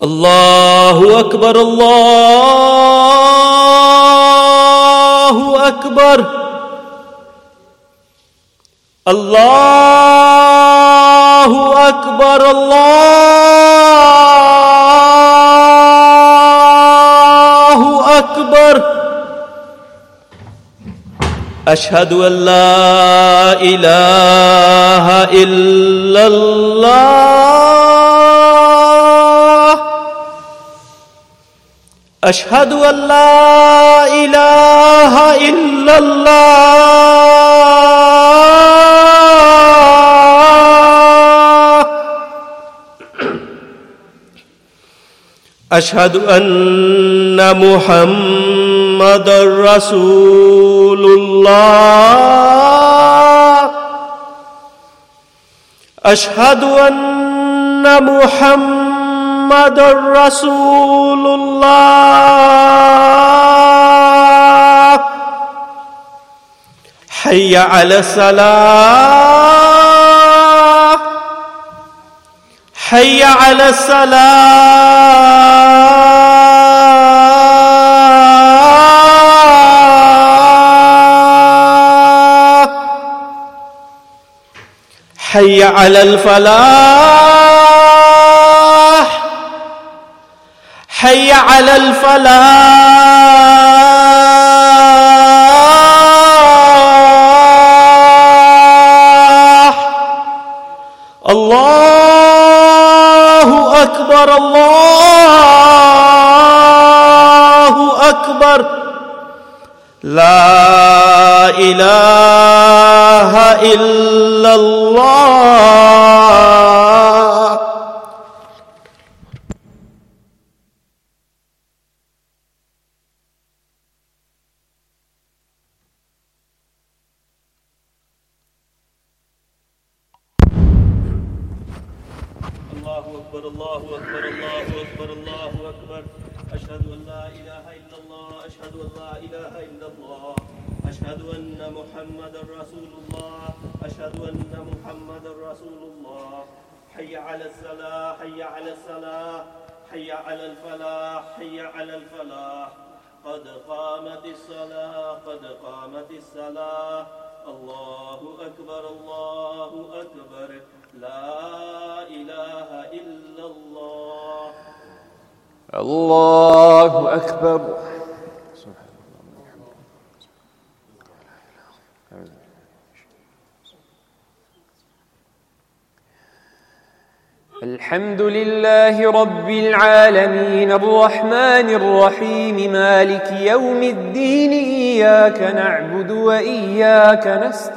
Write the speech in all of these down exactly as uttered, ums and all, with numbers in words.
الله أكبر الله أكبر الله أكبر الله أكبر. أشهد أن لا إله إلا الله. أشهد أن لا إله إلا الله. أشهد أن محمدًا رسول الله. أشهد أن محمدًا رسول الله. حي على الصلاة. حي على الصلاة. حي على الفلاح. حي على الفلاح. الله أكبر الله أكبر. لا إله إلا الله. الله أكبر الله أكبر الله أكبر الله أكبر. أشهد أن لا إله إلا الله. أشهد أن لا إله إلا الله. أشهد أن محمدًا رسول الله. أشهد أن محمدًا رسول الله. حي على الصلاة. حي على الصلاة. حي على الفلاح. حي على الفلاح. قد قامت الصلاة. قد قامت الصلاة. الله أكبر الله أكبر. لا إله إلا الله. الله أكبر. الحمد لله رب العالمين الرحمن الرحيم مالك يوم الدين. إياك نعبد وإياك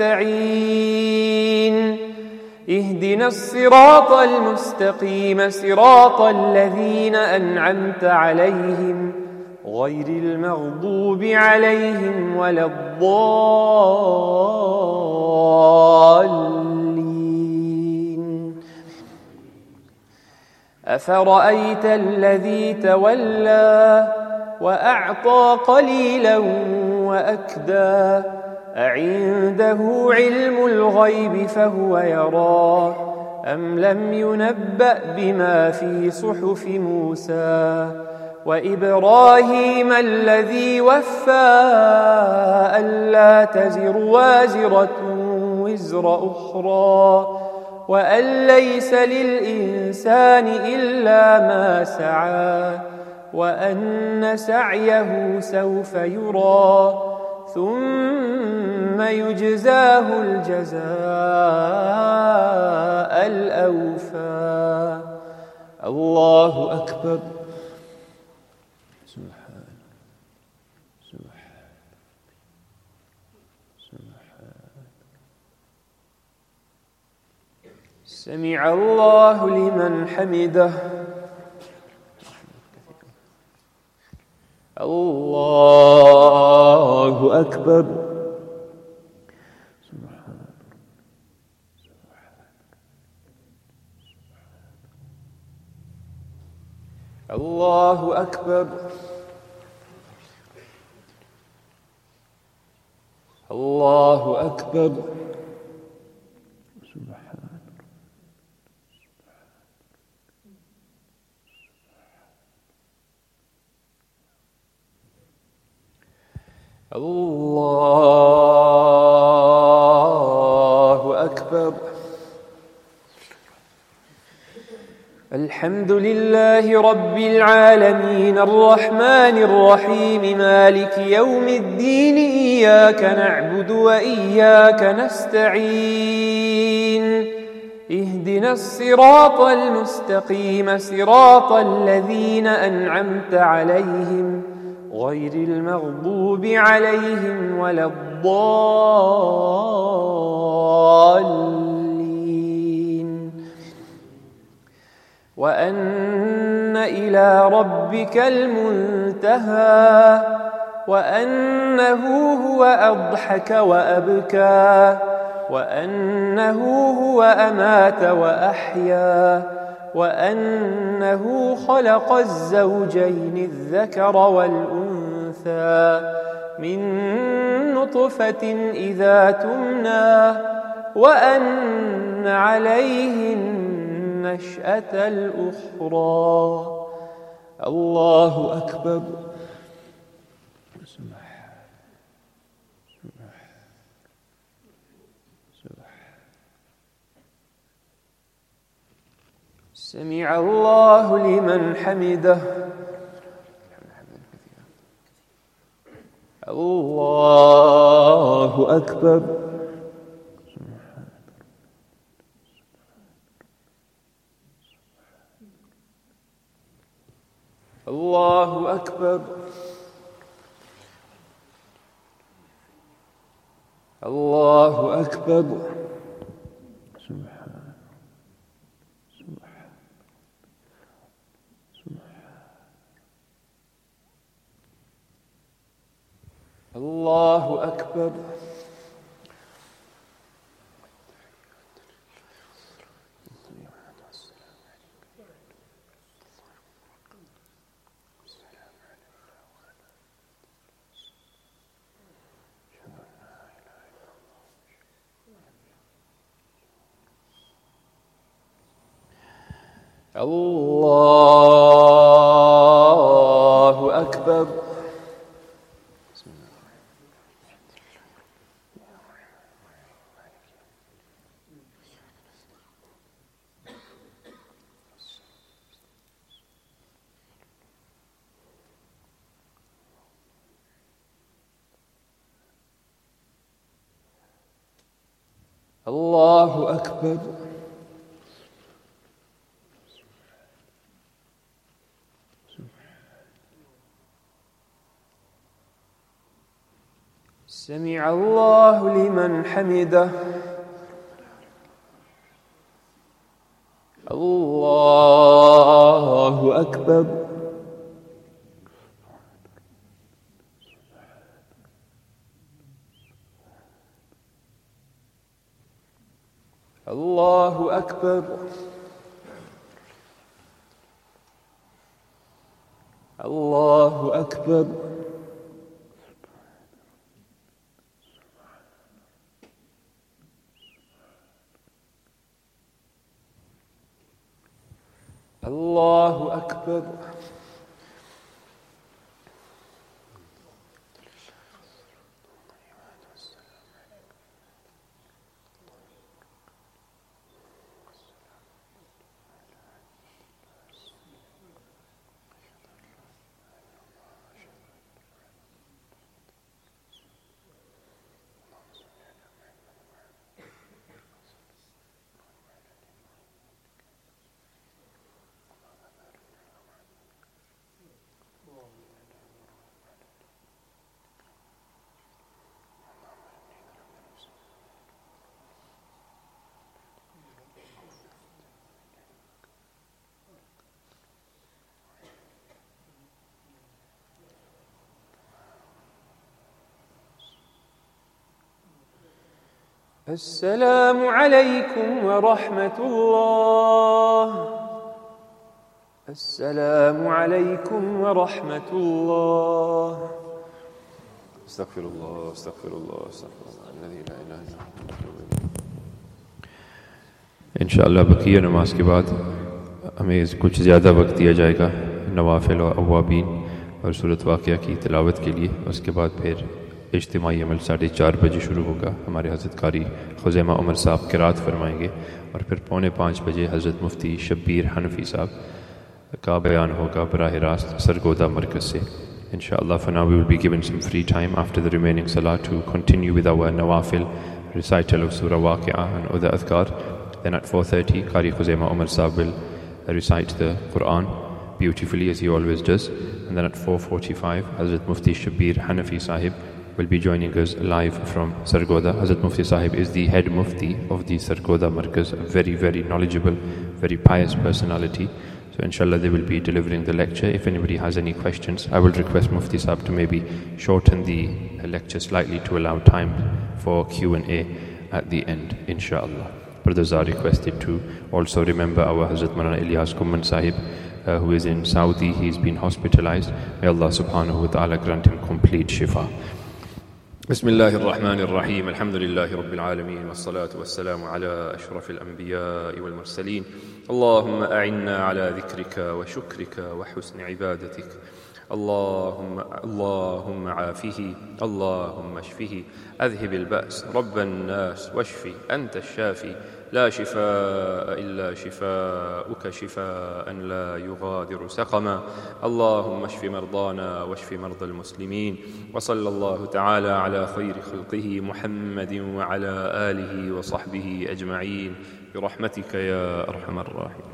نستعين. اهدنا الصراط المستقيم صراط الذين أنعمت عليهم غير المغضوب عليهم ولا الضالين. أفرأيت الذي تولى وأعطى قليلا وأكدى أعنده علم الغيب فهو يرى أم لم ينبأ بما في صحف موسى وإبراهيم الذي وفى ألا تزر وازرة وزر أخرى وأن ليس للإنسان إلا ما سعى وأن سعيه سوف يرى ثم يجزاه الجزاء الأوفى. الله أكبر. سبحان سبحان سبحان. سمع الله لمن حمده. الله أكبر. سبحان الله أكبر. الله أكبر. سبحان الله أكبر. الحمد لله رب العالمين الرحمن الرحيم مالك يوم الدين إياك نعبد وإياك نستعين اهدنا الصراط المستقيم صراط الذين أنعمت عليهم غير المغضوب عليهم ولا الضالين. وأن إلى ربك المنتهى وأنه هو أضحك وأبكى وأنه هو أمات وأحيا وأنه خلق الزوجين الذكر والأنثى من نطفة إذا تمنى وأن عليه النشأة الأخرى. الله أكبر. سمع الله لمن حمده. الله أكبر. الله أكبر. الله أكبر. الله أكبر. الله أكبر. الله أكبر. سمع الله لمن حمده. الله أكبر. الله أكبر. الله أكبر. الله أكبر. السلام عليكم ورحمة الله. السلام عليكم ورحمة الله. استغفر الله استغفر الله استغفر الله الذي لا إله إلا هو. इंशाअल्लाह बकिया नमाज के बाद हमें कुछ ज़्यादा वक्त दिया जाएगा नवाफिल और अवाबीन और सूरत वाक़िया की तिलावत के लिए। उसके बाद फिर इज्तिमाई अमल साढ़े चार बजे शुरू होगा। हमारे हज़रत कारी खुज़ैमा उमर साहब क़िरात फरमाएंगे और फिर पौने पाँच बजे हज़रत मुफ्ती शब्बीर हनफी साहब का बयान होगा बराह रास्त सरगोदा मरकज़ से। Inshallah, for now we will be given some free time after the remaining salah to continue with our nawafil recital of Surah Waqi'ah and other adhkar. Then at four thirty, Qari Khuzaima Umar Sahib will recite the Quran beautifully as he always does. And then at four forty-five, Hazrat Mufti Shabbir Hanafi Sahib will be joining us live from Sargoda. Hazrat Mufti Sahib is the head Mufti of the Sargoda Markaz, a very, very knowledgeable, very pious personality. So inshallah they will be delivering the lecture. If anybody has any questions, I will request Mufti Sahib to maybe shorten the lecture slightly to allow time for Q and A at the end, inshallah. Brothers are requested to also remember our Hazrat Maulana Ilyas Kumman Sahib, uh, who is in Saudi. He's been hospitalized. May Allah subhanahu wa ta'ala grant him complete shifa. بسم الله الرحمن الرحيم الحمد لله رب العالمين والصلاة والسلام على أشرف الأنبياء والمرسلين اللهم أعنا على ذكرك وشكرك وحسن عبادتك اللهم اللهم عافه اللهم اشفه أذهب البأس رب الناس واشفي أنت الشافي لا شفاء إلا شفاؤك شفاء لا يغادر سقما اللهم اشف مرضانا واشف مرضى المسلمين وصلى الله تعالى على خير خلقه محمد وعلى آله وصحبه أجمعين برحمتك يا أرحم الراحمين.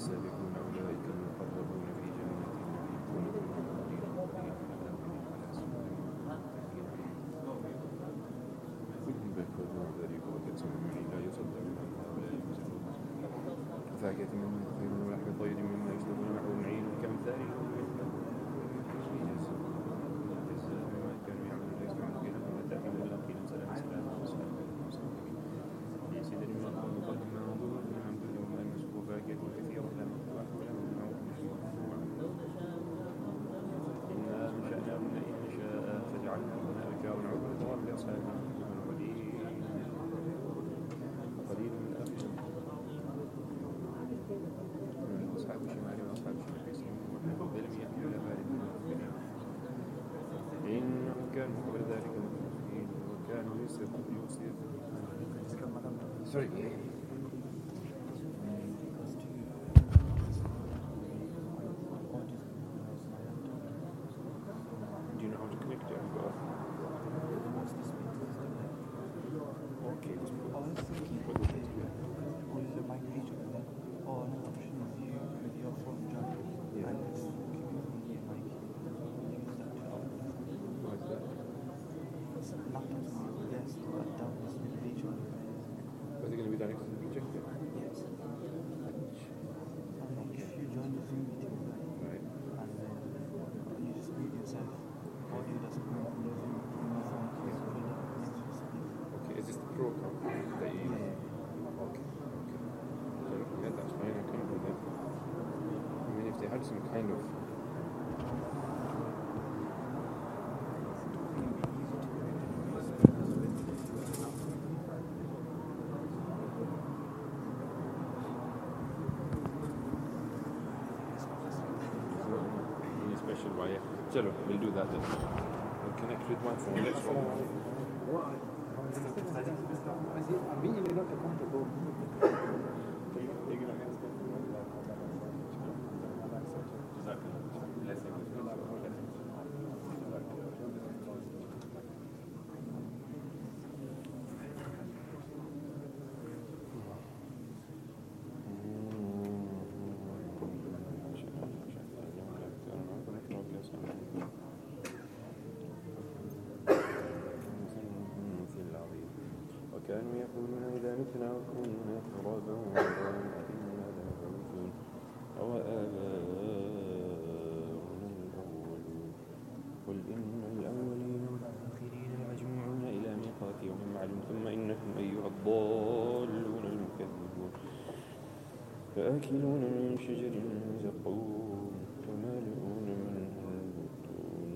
السابقون أولئك المقربون في جنات النعيم لا يصدقون عنها ولا ينزلون فاكهة مما يطيرون ولحم طير مما يشتهون معه معين كمثاله جزاء مما كانوا يعملون لا يسمعون فيها ولا تأثيم إلا قيلا سلاما سلاما وسلاما في سدر من القوم قدم منظور نعم كلهم لا يمسكوا فاكهة كثيرة لا مقطوعة ولا ممنوع إنا أنشأناهن إن شاء فجعلناهن أبكارا عربا تراب لأصحاب قليل من الآخرين أصحاب الشمال وأصحاب الشمال يسلمون ونحن لم يأتوا إلى بارد إنهم كانوا قبل ذلك مترفين وكانوا يسرقون يوسف Sorry. Do you know how to connect it? Okay, let's put I was thinking put it together. on the my page of that, or an option of you with your phone drive, Yeah. and it's community and like use that to help. What's that? Laptops on your desk, but that was the page on Was it going to be directed to the projector? yes. And like if you join the Zoom meeting, Right. and then you just mute yourself, or you just go on the Zoom on your phone, you just put it up next to something. Okay, is this the pro account that you use? Okay, okay. So, yeah, that's fine, I can do that. I mean, if they had some kind of... Any special wire? Chalo, we'll do that then. We'll connect with my phone. Let's go. وكانوا يقولون إذا متنا وكنا ترابا وعظاما أئنا لمبعوثون أوآباؤنا الأولون قل إن الأولين والآخرين لمجموعون إلى ميقات يوم معلوم ثم إنكم أيها الضالون المكذبون فآكلون من شجر زقوم فمالئون منها البطون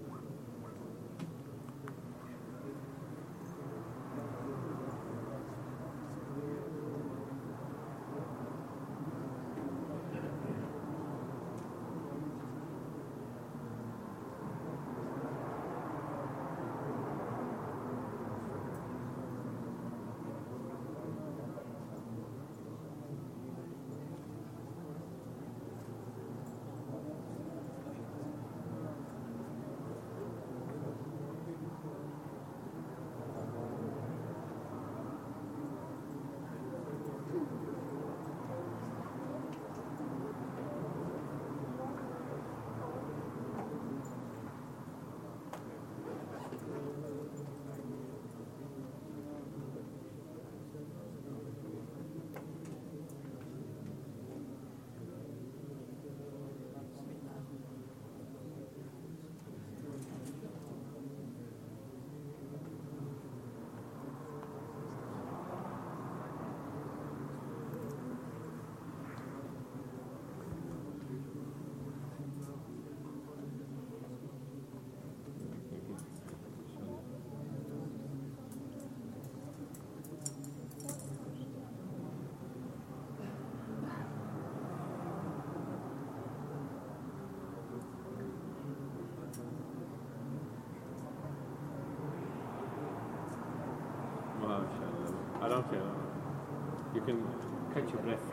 I don't care. You can catch your breath.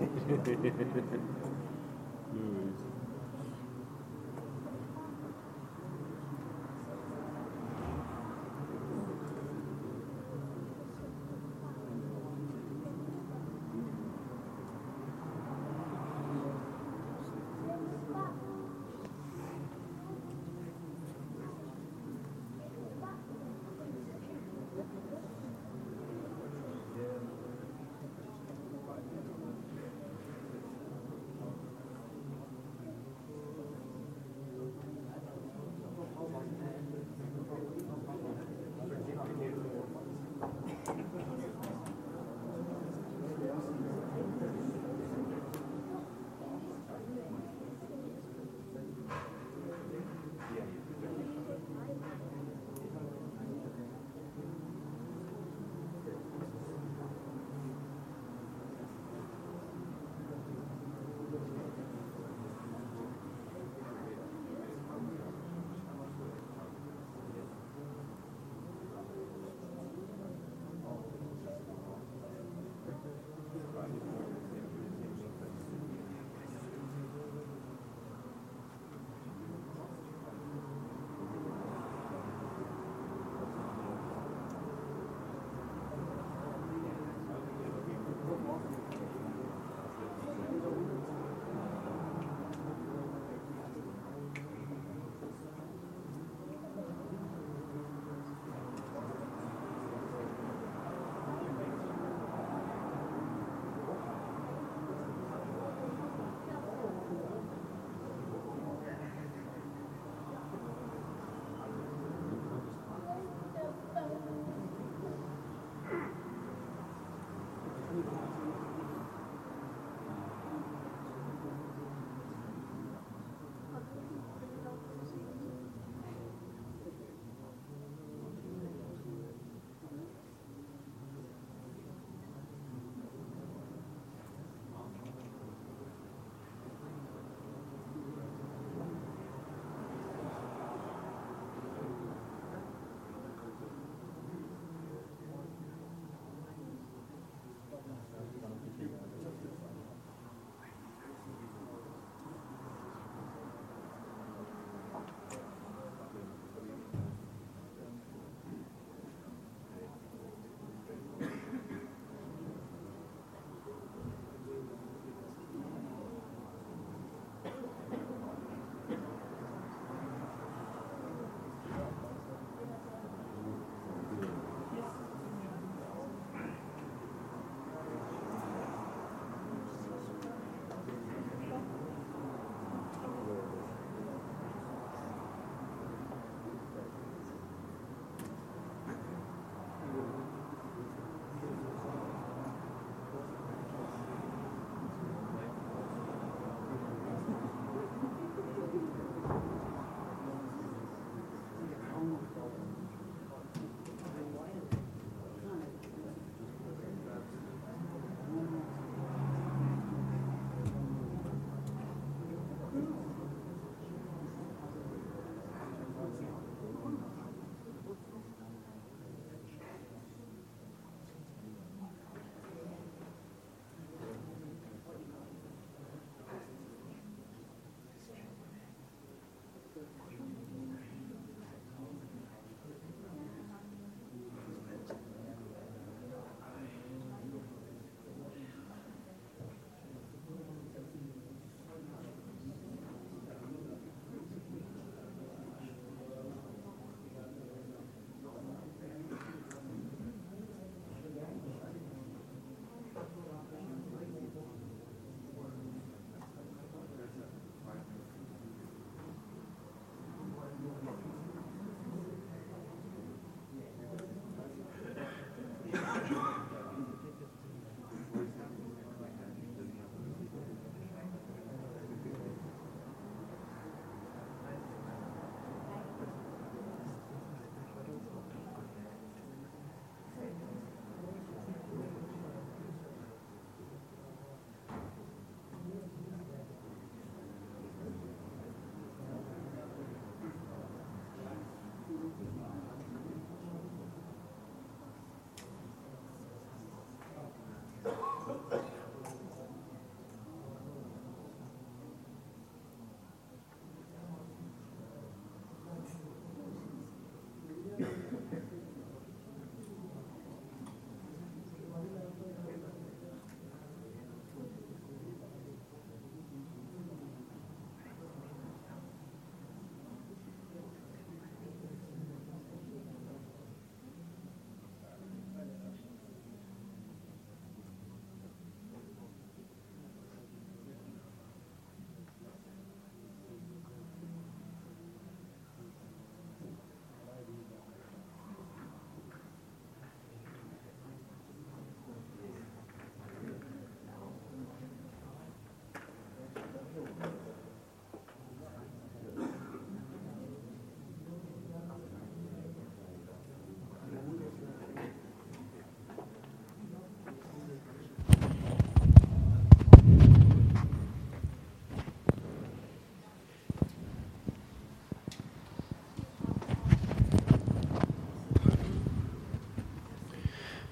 No worries.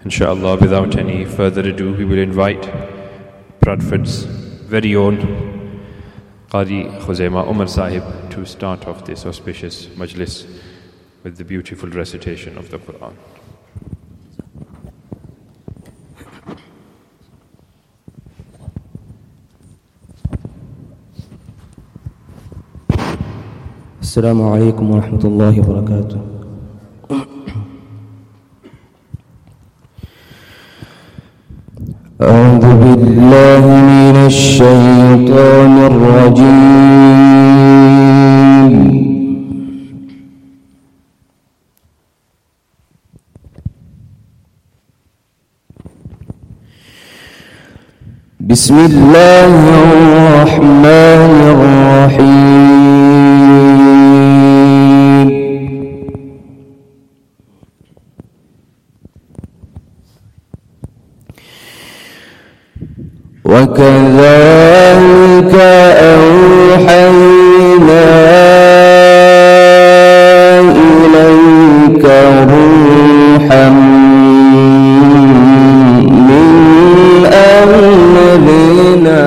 Inshallah, without any further ado, we will invite Bradford's very own Qari Khuzaima Umar Sahib to start off this auspicious majlis with the beautiful recitation of the Quran. Assalamu alaikum wa rahmatullahi wa barakatuh. أعوذ بالله من الشيطان الرجيم. بسم الله الرحمن الرحيم. وكذلك أوحينا إليك روحا من أمرنا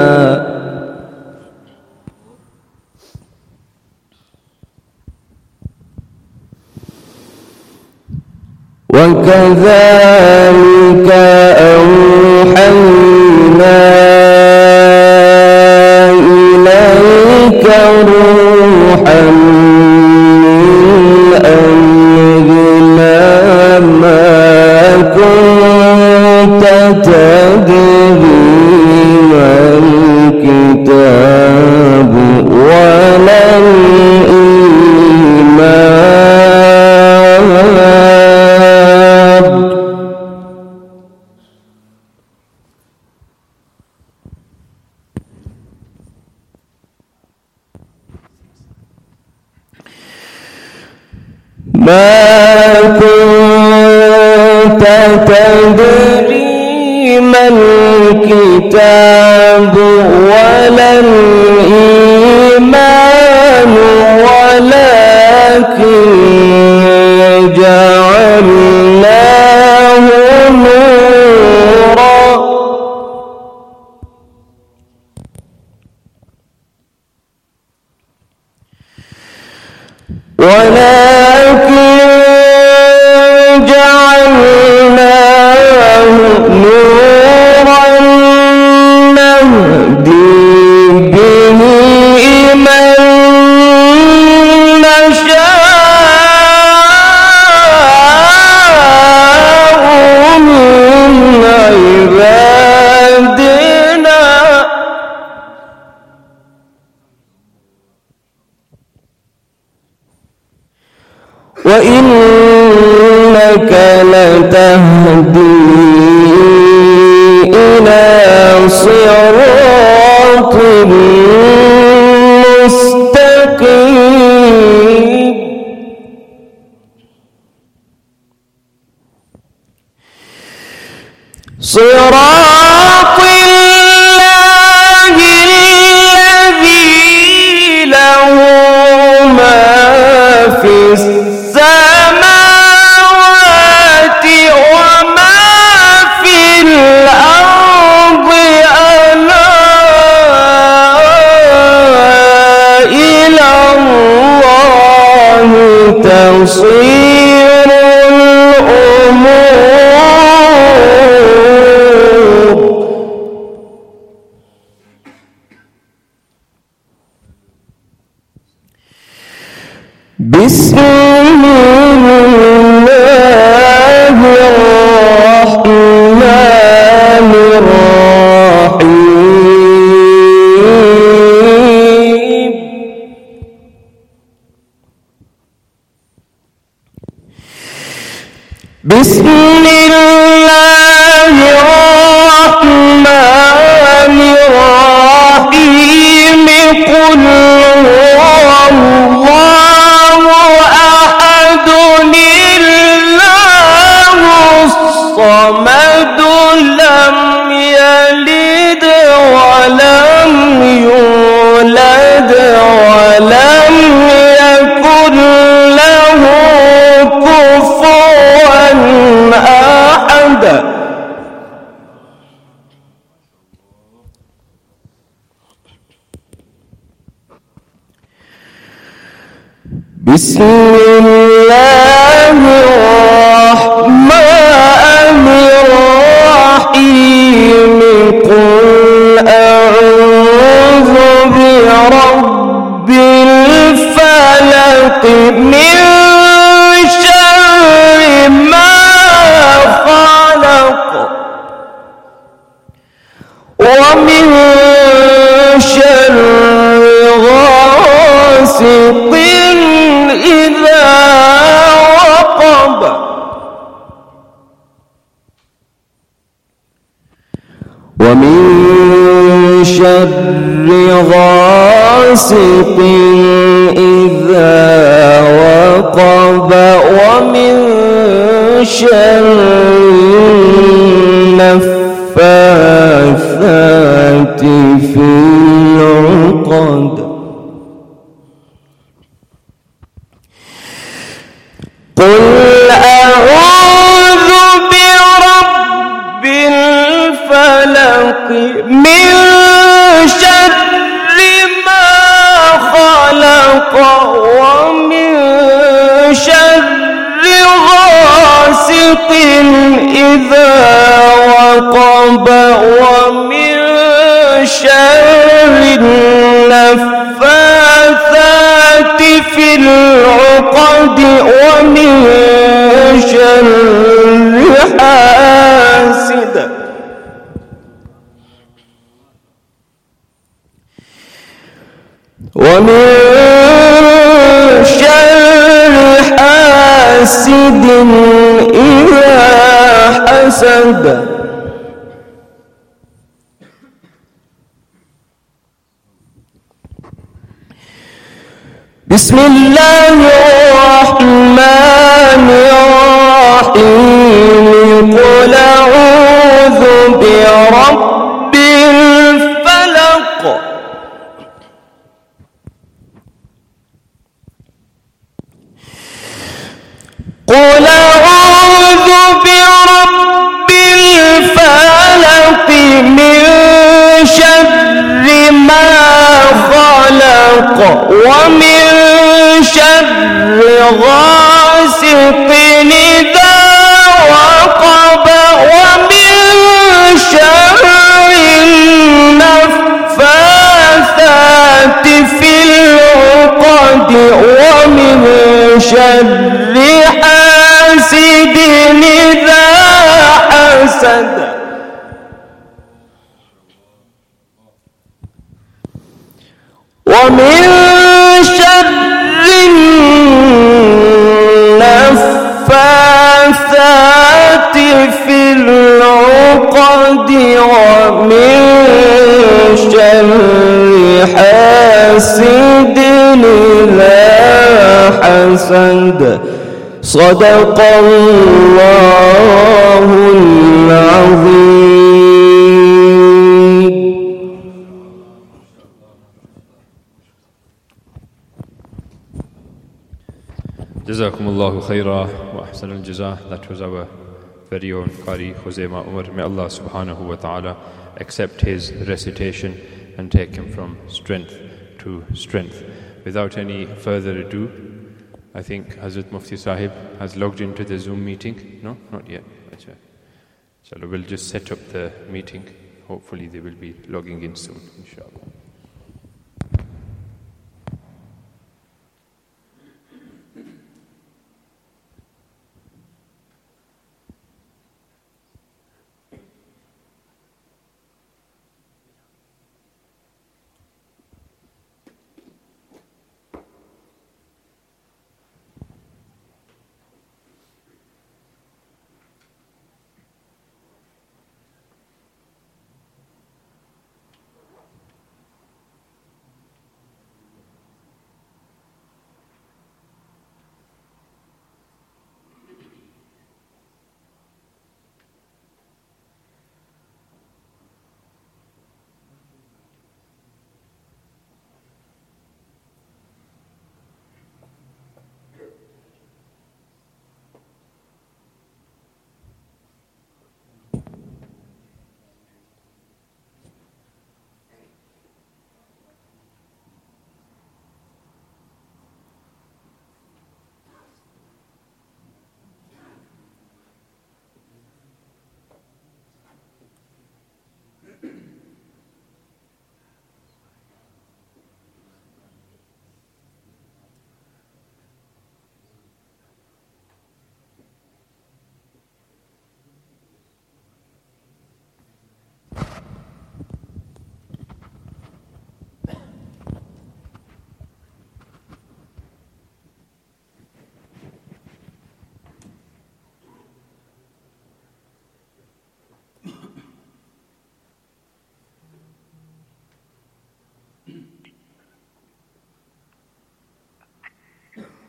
وكذلك أوحينا إليك روحا من أمرنا ما كنت تدري ما الكتاب ولا الإيمان ما كنت تدري ما الكتاب ولا الإيمان ولكن جعلناه نورا ولكن جعلناه نورا نهدي به من نشاء من عبادنا وإنك لتهدي إلى صراط مستقيم صراط الله الذي له ما في السماوات وما في الأرض ألا إلى الله تصير الأمور. بسم الله الرحمن الرحيم. بسم الله الرحمن الرحيم. قل هو الله أحد الله الصمد لم يلد ولم يولد ولم يكن له كفوا أحد. بسم الله الرحمن الرحيم قل أعوذ برب الفلق من شر ما خلق ومن شر غاسق إذا وقب ومن شر غاسق إذا وقب ومن شر النفاثات في العقد قل أعوذ برب الفلق من شر ما خلق ومن شر غاسق إذا وقب ومن شر النفاثات في العقد ومن شر حاسد ومن شر حاسد إذا حسد بسم الله الرحمن الرحيم قل أعوذ برب الفلق قل أعوذ برب الفلق من شر ما خلق ومن شر غاسق إذا وقب ومن شر النفاثات في العقد ومن شر حاسد إذا حسد ومن شر النفاثات في العقد ومن شر حاسد إذا حسد صدق الله العظيم. Jazakumullahu khaira wa ahsan al-jazaa. That was our very own Qari Khuzaima Umar. May Allah subhanahu wa ta'ala accept his recitation and take him from strength to strength. Without any further ado, I think Hazrat Mufti Sahib has logged into the Zoom meeting. No, not yet. So we'll just set up the meeting. Hopefully they will be logging in soon, inshallah.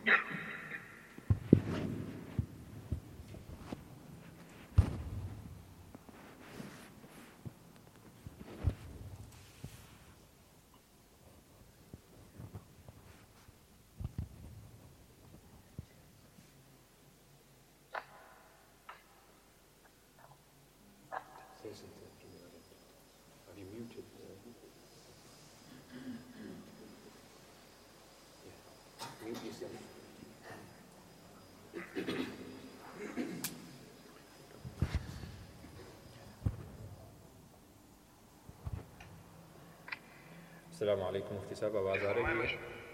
السلام علیکم مفتی صاحب، آواز آ رہی ہے؟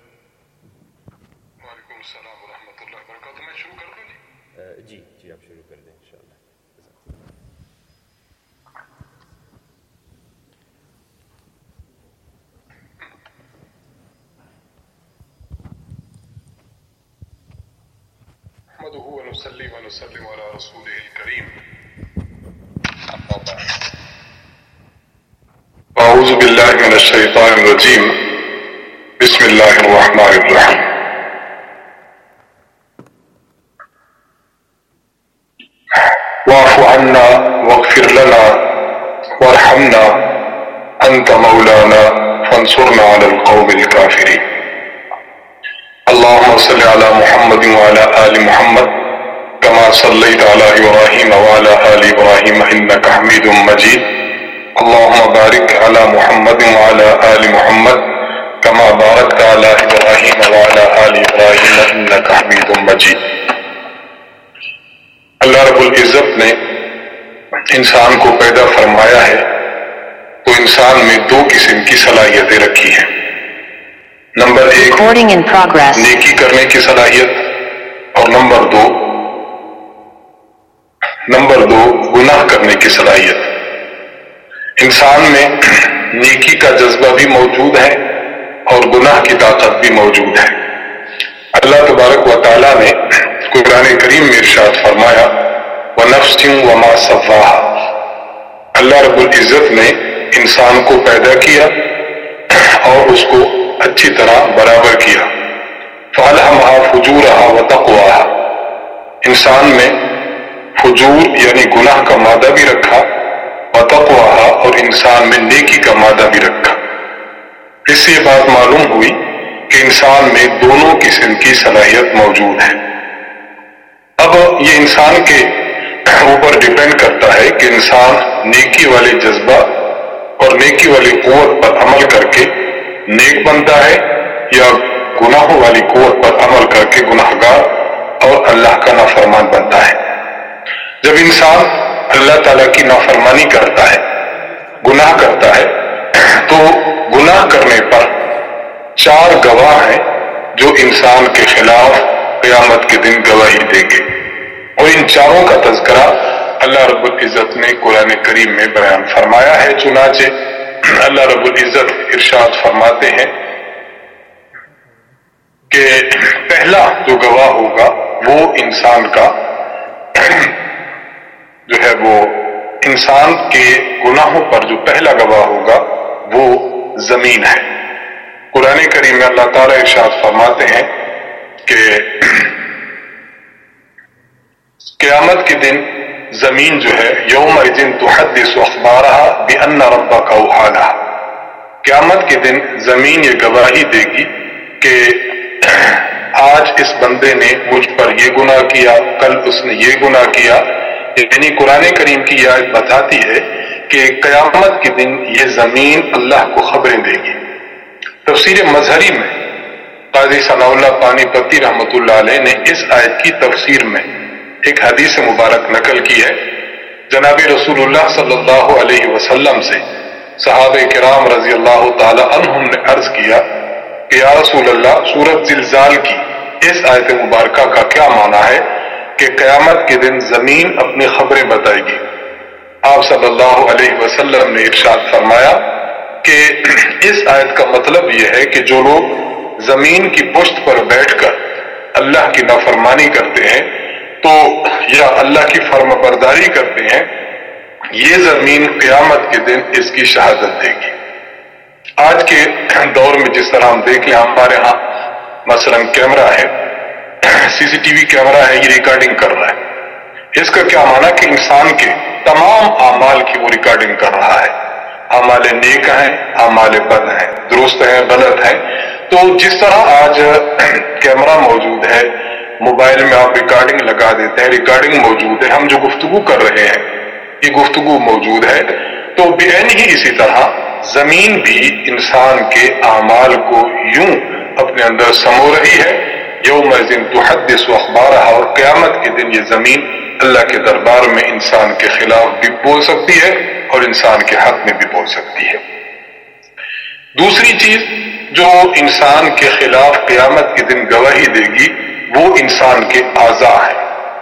وعلیکم السلام ورحمۃ اللہ وبرکاتہ. میں شروع کر دوں جی؟ جی جی آپ شروع کر دیں انشاءاللہ. نحمده ونصلي ونسلم على رسوله الكريم. أعوذ بالله من الشيطان الرجيم. بسم الله الرحمن الرحيم. واعف عنا واغفر لنا وارحمنا أنت مولانا فانصرنا على القوم الكافرين. اللهم صل على محمد وعلى آل محمد كما صليت على إبراهيم وعلى آل إبراهيم إنك حميد مجيد. اللهم بارك على محمد وعلى آل محمد كما باركت على إبراهيم وعلى آل إبراهيم إنك حميد مجيد. اللہ رب العزت نے انسان کو پیدا فرمایا ہے تو انسان میں دو قسم کی صلاحیتیں رکھی ہیں. نمبر ایک نیکی کرنے کی صلاحیت اور نمبر دو نمبر دو گناہ کرنے کی صلاحیت. انسان میں نیکی کا جذبہ بھی موجود ہے اور گناہ کی طاقت بھی موجود ہے. اللہ تبارک و تعالیٰ نے قرآن کریم میں ارشاد فرمایا وَنَفْسٍ وَمَا سَوَّاهَا. اللہ رب العزت نے انسان کو پیدا کیا اور اس کو اچھی طرح برابر کیا. فَأَلْهَمَهَا فُجُورَهَا وَتَقْوَاهَا. انسان میں فجور یعنی گناہ کا مادہ بھی رکھا، وَتَقْوَاهَا اور انسان میں نیکی کا مادہ بھی رکھا. اس سے یہ بات معلوم ہوئی کہ انسان میں دونوں قسم کی صلاحیت موجود ہے. اب یہ انسان کے اوپر ڈیپینڈ کرتا ہے کہ انسان نیکی والے جذبہ اور نیکی والی قوت پر عمل کر کے نیک بنتا ہے یا گناہوں والی قوت پر عمل کر کے گناہگار اور اللہ کا نافرمان بنتا ہے. جب انسان اللہ تعالیٰ کی نافرمانی کرتا ہے، گناہ کرتا ہے، تو گناہ کرنے پر چار گواہ ہیں جو انسان کے خلاف قیامت کے دن گواہی دیں گے، اور ان چاروں کا تذکرہ اللہ رب العزت نے قرآن کریم میں بیان فرمایا ہے. چنانچہ اللہ رب العزت ارشاد فرماتے ہیں کہ پہلا جو گواہ ہوگا وہ انسان کا جو ہے وہ انسان کے گناہوں پر جو پہلا گواہ ہوگا وہ زمین ہے. قرآن کریم میں اللہ تعالیٰ ارشاد فرماتے ہیں کہ قیامت کے دن زمین جو ہے یومئذ تحدث اخبارہا بان ربک اوحی لہا. قیامت کے دن زمین یہ گواہی دے گی کہ آج اس بندے نے مجھ پر یہ گناہ کیا، کل اس نے یہ گناہ کیا. یعنی قرآن کریم کی یہ آیت بتاتی ہے کہ قیامت کے دن یہ زمین اللہ کو خبریں دے گی. تفسیر مظہری میں قاضی ثناء اللہ پانی پتی رحمۃ اللہ علیہ نے اس آیت کی تفسیر میں ایک حدیث مبارک نقل کی ہے. جناب رسول اللہ صلی اللہ علیہ وسلم سے صحابہ کرام رضی اللہ تعالی عنہم نے عرض کیا کہ یا رسول اللہ، سورۃ زلزال کی اس آیت مبارکہ کا کیا معنی ہے کہ قیامت کے دن زمین اپنی خبریں بتائے گی؟ آپ صلی اللہ علیہ وسلم نے ارشاد فرمایا کہ اس آیت کا مطلب یہ ہے کہ جو لوگ زمین کی پشت پر بیٹھ کر اللہ کی نافرمانی کرتے ہیں تو یا اللہ کی فرما برداری کرتے ہیں، یہ زمین قیامت کے دن اس کی شہادت دے گی. آج کے دور میں جس طرح ہم دیکھ لیں، ہمارے ہاں مثلا کیمرہ ہے سی سی ٹی وی کیمرہ ہے یہ ریکارڈنگ کر رہا ہے، اس کا کیا معنی کہ انسان کے تمام اعمال کی وہ ریکارڈنگ کر رہا ہے، اعمال نیک ہیں، اعمال بد ہیں، درست ہیں، غلط ہیں۔ تو جس طرح آج کیمرہ موجود ہے، موبائل میں آپ ریکارڈنگ لگا دیتے ہیں، ریکارڈنگ موجود ہے، ہم جو گفتگو کر رہے ہیں یہ گفتگو موجود ہے، تو بعین ہی اسی طرح زمین بھی انسان کے اعمال کو یوں اپنے اندر سمو رہی ہے۔ یومئذ تحدث اخبارہا، اور قیامت کے دن یہ زمین اللہ کے دربار میں انسان کے خلاف بھی بول سکتی ہے اور انسان کے حق میں بھی بول سکتی ہے۔ دوسری چیز جو انسان کے خلاف قیامت کے دن گواہی دے گی وہ انسان کے اعضاء ہیں۔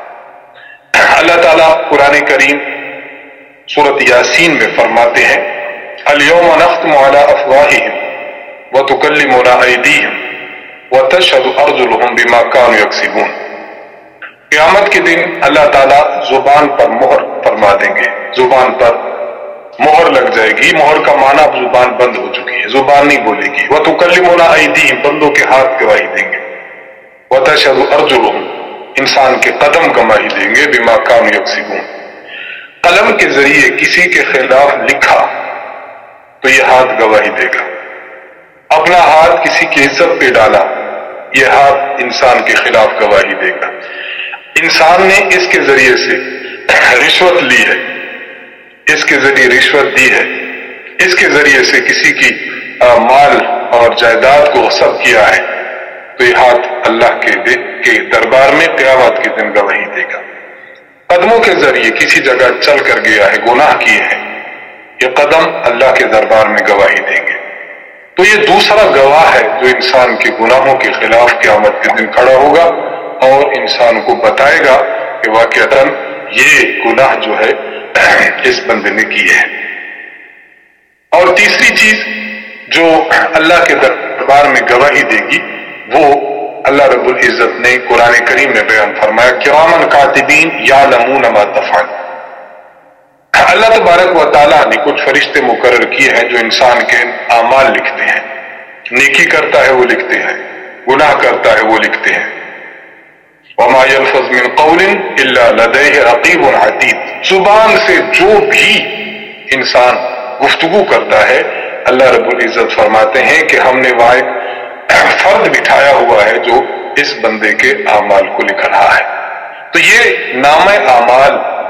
اللہ تعالیٰ قرآن کریم سورۃ یاسین میں فرماتے ہیں الیوم نختم علی افواہہم وتکلمنا ایدیہم وتشہد ارجلہم بما کانوا یکسبون۔ قیامت کے دن اللہ تعالیٰ زبان پر مہر فرما دیں گے، زبان پر مہر لگ جائے گی۔ مہر کا معنی اب زبان بند ہو چکی ہے، زبان نہیں بولے گی۔ وتکلمنا ایدیہم، بندوں کے ہاتھ گواہی دیں گے۔ وتشہد ارجلہم، انسان کے قدم گواہی دیں گے۔ بما کانوا یکسبون، قلم کے ذریعے کسی کے خلاف لکھا تو یہ ہاتھ گواہی دے گا، اپنا ہاتھ کسی کی عزت پہ ڈالا یہ ہاتھ انسان کے خلاف گواہی دے گا۔ انسان نے اس کے ذریعے سے رشوت لی ہے، اس کے ذریعے رشوت دی ہے، اس کے ذریعے سے کسی کی مال اور جائیداد کو غصب کیا ہے، تو یہ ہاتھ اللہ کے دربار میں قیامت کے دن گواہی دے گا۔ قدموں کے ذریعے کسی جگہ چل کر گیا ہے، گناہ کیے ہیں، یہ قدم اللہ کے دربار میں گواہی دیں گے۔ تو یہ دوسرا گواہ ہے جو انسان کے گناہوں کے خلاف قیامت کے دن کھڑا ہوگا اور انسان کو بتائے گا کہ واقعتاً یہ گناہ جو ہے اس بندے نے کیے ہیں۔ اور تیسری چیز جو اللہ کے دربار میں گواہی دے گی وہ اللہ رب العزت نے قرآن کریم میں بیان فرمایا کرامن کاتبین یعلمون ما تفعل۔ اللہ تبارک و تعالیٰ نے کچھ فرشتے مقرر کیے ہیں جو انسان کے اعمال لکھتے ہیں، نیکی کرتا ہے وہ لکھتے ہیں، گناہ کرتا ہے وہ لکھتے ہیں۔ وما یلفظ من قول الا لدیہ رقیب عتید، زبان سے جو بھی انسان گفتگو کرتا ہے اللہ رب العزت فرماتے ہیں کہ ہم نے وہاں ایک فرد بٹھایا ہوا ہے جو اس بندے کے اعمال کو لکھ رہا ہے۔ تو یہ نام اعمال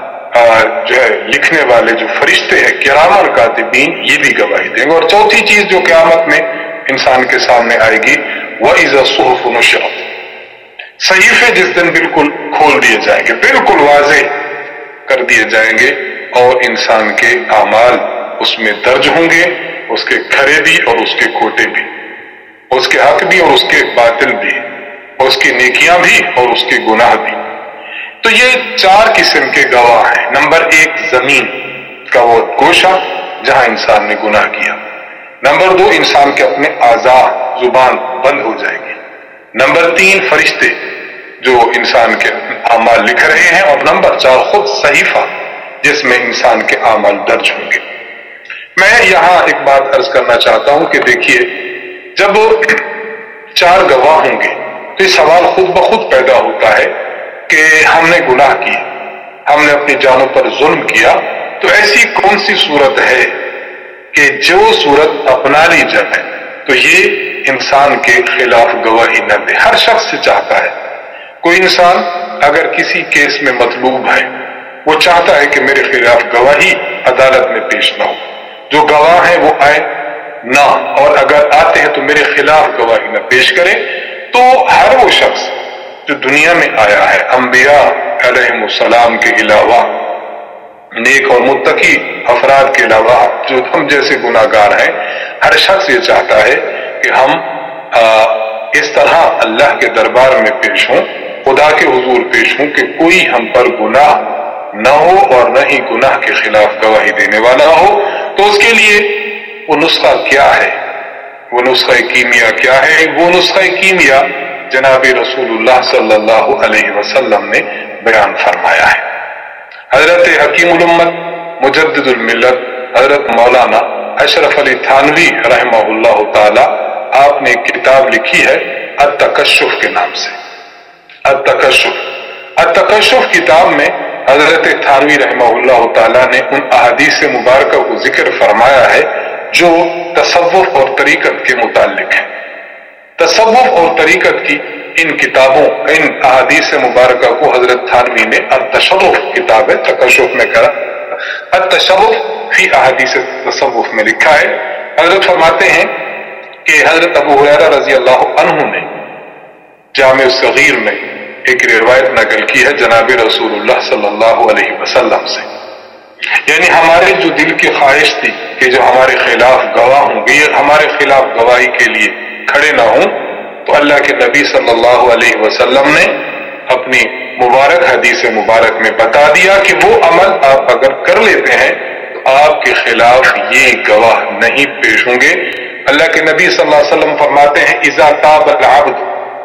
جو ہے لکھنے والے جو فرشتے ہیں کرامن کاتبین یہ بھی گواہی دیں گے۔ اور چوتھی چیز جو قیامت میں انسان کے سامنے آئے گی وَإِذَا الصُّحُفُ نُشِرَتْ، صحیفے جس دن بالکل کھول دیے جائیں گے، بالکل واضح کر دیے جائیں گے اور انسان کے اعمال اس میں درج ہوں گے، اس کے کھرے بھی اور اس کے کھوٹے بھی، اس کے حق بھی اور اس کے باطل بھی، اس کی نیکیاں بھی اور اس کے گناہ بھی۔ تو یہ چار قسم کے گواہ ہیں۔ نمبر ایک زمین کا وہ گوشہ جہاں انسان نے گناہ کیا، نمبر دو انسان کے اپنے اعضاء، زبان بند ہو جائے گی، نمبر تین فرشتے جو انسان کے اعمال لکھ رہے ہیں، اور نمبر چار خود صحیفہ جس میں انسان کے اعمال درج ہوں گے۔ میں یہاں ایک بات عرض کرنا چاہتا ہوں کہ دیکھیے جب چار گواہ ہوں گے تو یہ سوال خود بخود پیدا ہوتا ہے کہ ہم نے گناہ کی، ہم نے اپنی جانوں پر ظلم کیا، تو ایسی کون سی صورت ہے کہ جو صورت اپنا لی جائے تو یہ انسان کے خلاف گواہی نہ دے۔ ہر شخص سے چاہتا ہے، کوئی انسان اگر کسی کیس میں مطلوب ہے وہ چاہتا ہے کہ میرے خلاف گواہی عدالت میں پیش نہ ہو، جو گواہ ہیں وہ آئے نہ، اور اگر آتے ہیں تو میرے خلاف گواہی نہ پیش کرے۔ تو ہر وہ شخص جو دنیا میں آیا ہے انبیاء علیہم السلام کے علاوہ، نیک اور متقی افراد کے علاوہ جو ہم جیسے گناہ گار ہیں، ہر شخص یہ چاہتا ہے کہ ہم اس طرح اللہ کے دربار میں پیش ہوں، خدا کے حضور پیش ہوں کہ کوئی ہم پر گناہ نہ ہو اور نہ ہی گناہ کے خلاف گواہی دینے والا ہو۔ تو اس کے لیے وہ نسخہ کیا ہے، وہ نسخہ کیمیا کیا ہے؟ وہ نسخہ کیمیا جناب رسول اللہ صلی اللہ علیہ وسلم نے بیان فرمایا ہے۔ حضرت حکیم الامت مجدد الملت حضرت مولانا اشرف علی تھانوی رحمہ اللہ تعالی، آپ نے ایک کتاب لکھی ہے التکشف کے نام سے۔ التکشف التکشف کتاب میں حضرت تھانوی رحمہ اللہ تعالیٰ نے ان احادیث مبارکہ کو ذکر فرمایا ہے جو تصوف اور طریقت کے متعلق ہے. تصوف اور طریقت کی ان کتابوں ان احادیث مبارکہ کو حضرت تھانوی نے التشوف کتاب ہے تکشف میں کرا التشوف فی احادیث تصوف میں لکھا ہے. حضرت فرماتے ہیں کہ حضرت ابو ہریرہ رضی اللہ عنہ نے جامع صغیر میں ایک روایت نقل کی ہے جناب رسول اللہ صلی اللہ علیہ وسلم سے، یعنی ہمارے جو دل کی خواہش تھی کہ جو ہمارے خلاف گواہ ہوں گے ہمارے خلاف گواہی کے لیے کھڑے نہ ہوں، تو اللہ کے نبی صلی اللہ علیہ وسلم نے اپنی مبارک حدیث مبارک میں بتا دیا کہ وہ عمل آپ اگر کر لیتے ہیں تو آپ کے خلاف یہ گواہ نہیں پیش ہوں گے. اللہ کے نبی صلی اللہ علیہ وسلم فرماتے ہیں اذا تاب العبد،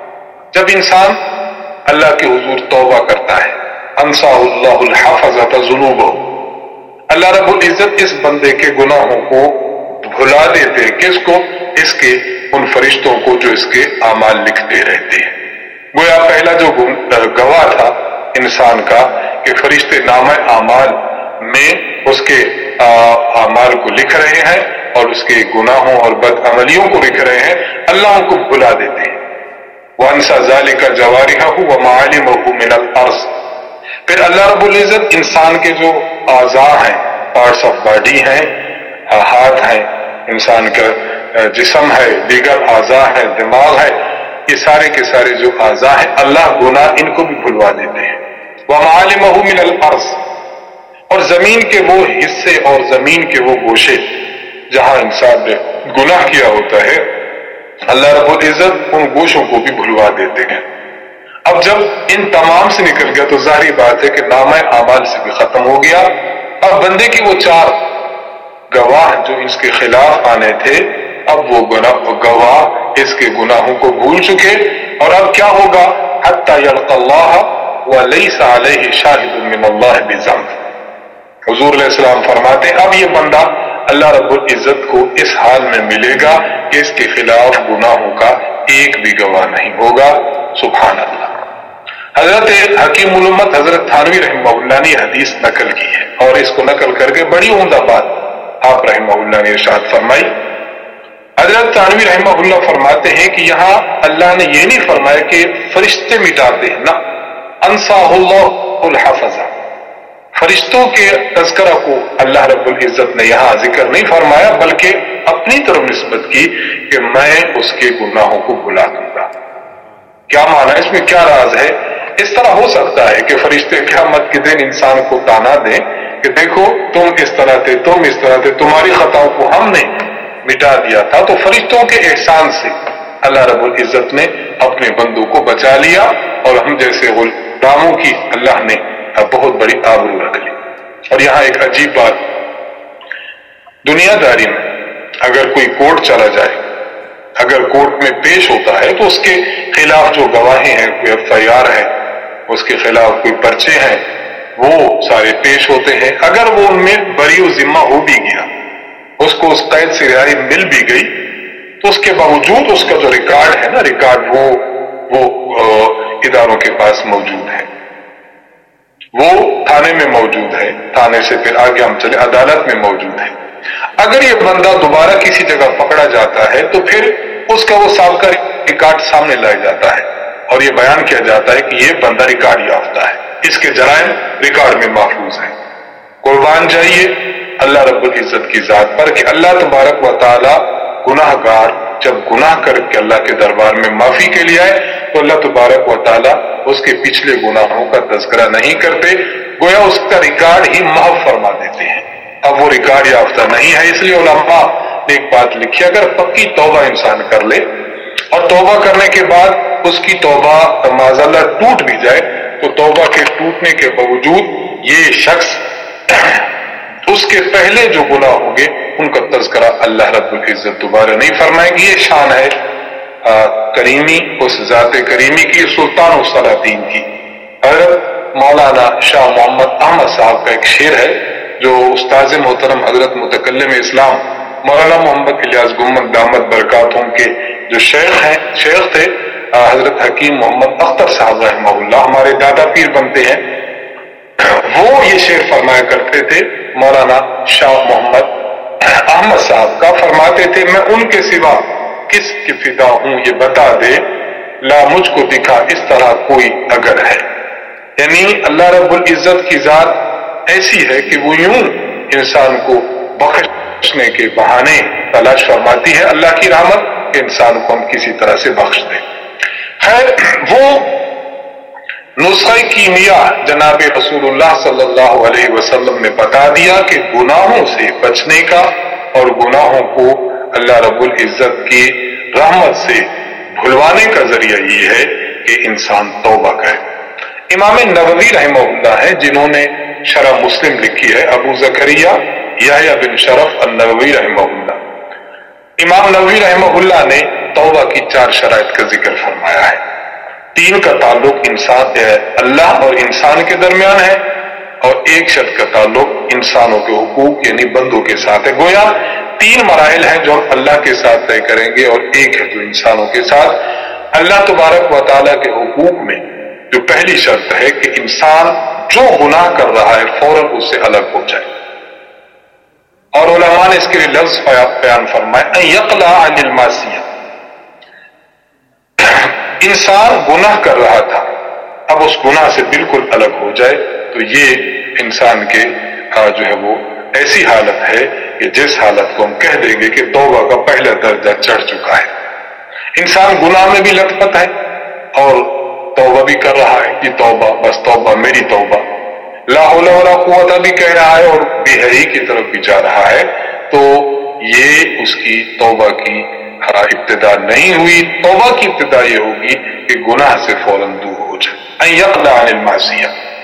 جب انسان اللہ کے حضور توبہ کرتا ہے، انساہ اللہ الحفظۃ ذنوبہ، اللہ رب العزت اس بندے کے گناہوں کو بھلا دیتے، کس کو؟ اس کے ان فرشتوں کو جو اس کے اعمال لکھتے رہتے ہیں. گویا پہلا جو گواہ تھا انسان کا کہ فرشتے نامہ اعمال میں اس کے اعمال کو لکھ رہے ہیں اور اس کے گناہوں اور بد عملیوں کو لکھ رہے ہیں، اللہ ان کو بھلا دیتے ہیں. وَأَنْسَى ذَلِكَ جَوَارِحَهُ وَمَعَالِمَهُ مِنَ الْأَرْضِ، پھر اللہ رب العزت انسان کے جو اعضاء ہیں، پارٹس آف باڈی ہیں، ہاتھ ہیں، انسان کا جسم ہے، دیگر اعضاء ہے، دماغ ہے، یہ سارے کے سارے جو اعضاء ہیں اللہ گناہ ان کو بھی بھلوا دیتے ہیں. وَمَعَالِمَهُ مِنَ الْأَرْضِ، اور زمین کے وہ حصے اور زمین کے وہ گوشے جہاں انسان نے گناہ کیا ہوتا ہے اللہ رب العزت ان گوشوں کو بھی بھلوا دیتے ہیں. اب جب ان تمام سے نکل گیا تو ظاہری بات ہے کہ نامہ اعمال سے بھی ختم ہو گیا. اب بندے کی وہ چار گواہ جو اس کے خلاف آنے تھے، اب وہ گواہ اس کے گناہوں کو بھول چکے، اور اب کیا ہوگا؟ حتی یلقى اللہ ولیس علیہ شاہد من اللہ بذنب. حضور علیہ السلام فرماتے ہیں اب یہ بندہ اللہ رب العزت کو اس حال میں ملے گا کہ اس کے خلاف گناہوں کا ایک بھی گواہ نہیں ہوگا. سبحان اللہ. حضرت حکیم الامت حضرت تھانوی رحمہ اللہ نے حدیث نقل کی ہے، اور اس کو نقل کر کے بڑی عمدہ بات آپ رحمہ اللہ نے ارشاد فرمائی. حضرت تھانوی رحمہ اللہ فرماتے ہیں کہ یہاں اللہ نے یہ نہیں فرمایا کہ فرشتے مٹاتے ہیں، نہ، انساہ اللہ الحفظہ، فرشتوں کے تذکرہ کو اللہ رب العزت نے یہاں ذکر نہیں فرمایا، بلکہ اپنی طرف نسبت کی کہ میں اس کے گناہوں کو بھلا دوں گا. کیا معنی، اس میں کیا راز ہے؟ اس طرح ہو سکتا ہے کہ فرشتے قیامت کے دن انسان کو تانا دیں کہ دیکھو تم اس طرح تھے، تم اس طرح تھے، تمہاری خطاؤں کو ہم نے مٹا دیا تھا. تو فرشتوں کے احسان سے اللہ رب العزت نے اپنے بندوں کو بچا لیا، اور ہم جیسے غلاموں کی اللہ نے بہت بڑی آبرو رکھ لی. اور یہاں ایک عجیب بات، دنیا داری میں اگر کوئی کورٹ چلا جائے، اگر کورٹ میں پیش ہوتا ہے تو اس کے خلاف جو گواہیں ہیں، کوئی ایف آئی آر ہے، اس کے خلاف کوئی پرچے ہیں، وہ سارے پیش ہوتے ہیں. اگر وہ ان میں بری و ذمہ ہو بھی گیا، اس کو اس قید سے رہائی مل بھی گئی، تو اس کے باوجود اس کا جو ریکارڈ ہے نا، ریکارڈ وہ وہ اداروں کے پاس موجود ہے، وہ تھانے میں موجود ہے، تھانے سے پھر آگے ہم چلے عدالت میں موجود ہے. اگر یہ بندہ دوبارہ کسی جگہ پکڑا جاتا ہے تو پھر اس کا وہ سابقہ ریکارڈ سامنے لایا جاتا ہے، اور یہ بیان کیا جاتا ہے کہ یہ بندہ ریکارڈ یافتہ ہے، اس کے جرائم ریکارڈ میں محفوظ ہیں. قربان جائیے اللہ رب العزت کی ذات پر کہ اللہ تبارک و تعالی گناہ گار جب گناہ کر کے اللہ کے دربار میں معافی کے لیے آئے تو اللہ تبارک و تعالی اس کے پچھلے گناہوں کا تذکرہ نہیں کرتے، گویا اس کا ریکارڈ ہی محو فرما دیتے ہیں. اب وہ ریکارڈ یافتہ نہیں ہے. اس لیے علماء نے ایک بات لکھی، اگر پکی توبہ انسان کر لے اور توبہ کرنے کے بعد اس کی توبہ معاذاللہ ٹوٹ بھی جائے تو توبہ کے ٹوٹنے کے باوجود یہ شخص اس کے پہلے جو گناہ ہوں گے ان کا تذکرہ اللہ رب العزت دوبارہ نہیں فرمائیں گے. یہ شان ہے کریمی، اس ذات کریمی کی، سلطان السلاطین کی. حضرت مولانا شاہ محمد احمد صاحب کا ایک شعر ہے جو استاذ محترم حضرت متکلم اسلام مولانا محمد الیاس گمن دامت برکاتہم کے جو شیخ ہیں، شیخ تھے، حضرت حکیم محمد اختر صاحب رحمہ اللہ ہمارے دادا پیر بنتے ہیں، وہ یہ شعر فرمایا کرتے تھے، مولانا شاہ محمد احمد صاحب کا، فرماتے تھے میں ان کے سوا کس کی فدا ہوں یہ بتا دے، لا مجھ کو دکھا اس طرح کوئی اگر ہے. یعنی اللہ رب العزت کی ذات ایسی ہے کہ وہ یوں انسان کو بخشنے کے بہانے تلاش فرماتی ہے اللہ کی رحمت کہ انسان کو ہم کسی طرح سے بخش دیں. خیر، وہ نسخہ کیمیا جناب رسول اللہ صلی اللہ علیہ وسلم نے بتا دیا کہ گناہوں سے بچنے کا اور گناہوں کو اللہ رب العزت کی رحمت سے بھلوانے کا ذریعہ یہ ہے کہ انسان توبہ کرے. امام نووی رحمہ اللہ ہے جنہوں نے شرح مسلم لکھی ہے، ابو زکریا یحییٰ بن شرف النووی رحمہ اللہ. امام نووی رحمہ اللہ نے توبہ کی چار شرائط کا ذکر فرمایا ہے. تین کا تعلق انسان اللہ اور انسان کے درمیان ہے، اور ایک شرط کا تعلق انسانوں کے حقوق یعنی بندوں کے ساتھ ہے. گویا تین مراحل ہیں جو ہم اللہ کے ساتھ طے کریں گے، اور ایک ہے جو انسانوں کے ساتھ. اللہ تبارک و تعالیٰ کے حقوق میں جو پہلی شرط ہے کہ انسان جو گناہ کر رہا ہے فوراً اس سے الگ ہو جائے، اور علماء نے اس کے لیے لفظ بیان فرمائے ان یقلع عن المعصیہ. انسان گناہ کر رہا تھا، اب اس گناہ سے بالکل الگ ہو جائے، تو یہ انسان کے جو ہے وہ ایسی حالت ہے کہ جس حالت کو ہم کہہ دیں گے کہ توبہ کا پہلا درجہ چڑھ چکا ہے. انسان گناہ میں بھی لت پت ہے اور توبہ بھی کر رہا ہے کہ توبہ بس توبہ میری توبہ، لا حول ولا قوت بھی کہہ رہا ہے اور بے حیائی کی طرف بھی جا رہا ہے. تو یہ اس کی توبہ کی ابتدا نہیں ہوئی. توبہ کی ابتدا یہ ہوگی کہ گناہ سے فوراً دور ہو جائے. ان یقلع عن المعصیہ،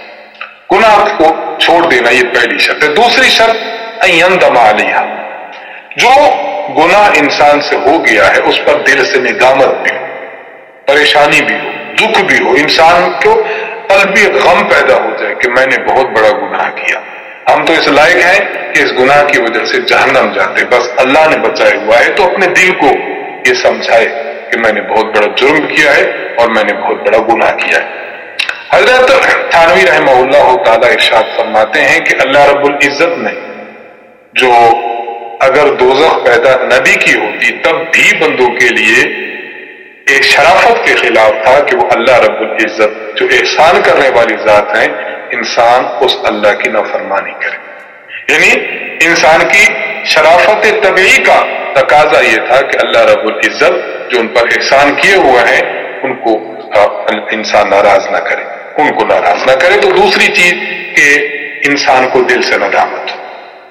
گناہ کو چھوڑ دینا، یہ پہلی شرط ہے. دوسری شرط ان یندم علیہا، جو گناہ انسان سے ہو گیا ہے اس پر دل سے ندامت بھی ہو، پریشانی بھی ہو، دکھ بھی ہو، انسان کو قلبی غم پیدا ہو جائے کہ میں نے بہت بڑا گناہ کیا، ہم تو اس لائق ہیں کہ اس گناہ کی وجہ سے جہنم جاتے، بس اللہ نے بچائے ہوا ہے. تو اپنے دل کو یہ سمجھائے کہ میں نے بہت بڑا جرم کیا ہے اور میں نے بہت بڑا گناہ کیا ہے. حضرت تھانوی رحمہ اللہ تعالی ارشاد فرماتے ہیں کہ اللہ رب العزت نے جو اگر دوزخ پیدا نہ بھی کی ہوتی تب بھی بندوں کے لیے ایک شرافت کے خلاف تھا کہ وہ اللہ رب العزت جو احسان کرنے والی ذات ہیں، انسان اس اللہ کی نافرمانی کرے. یعنی انسان کی شرافت طبعی کا تقاضا یہ تھا کہ اللہ رب العزت جو ان پر احسان کیے ہوئے ہیں ان کو انسان ناراض نہ کرے، ان کو ناراض نہ کرے. تو دوسری چیز کہ انسان کو دل سے ندامت ہو.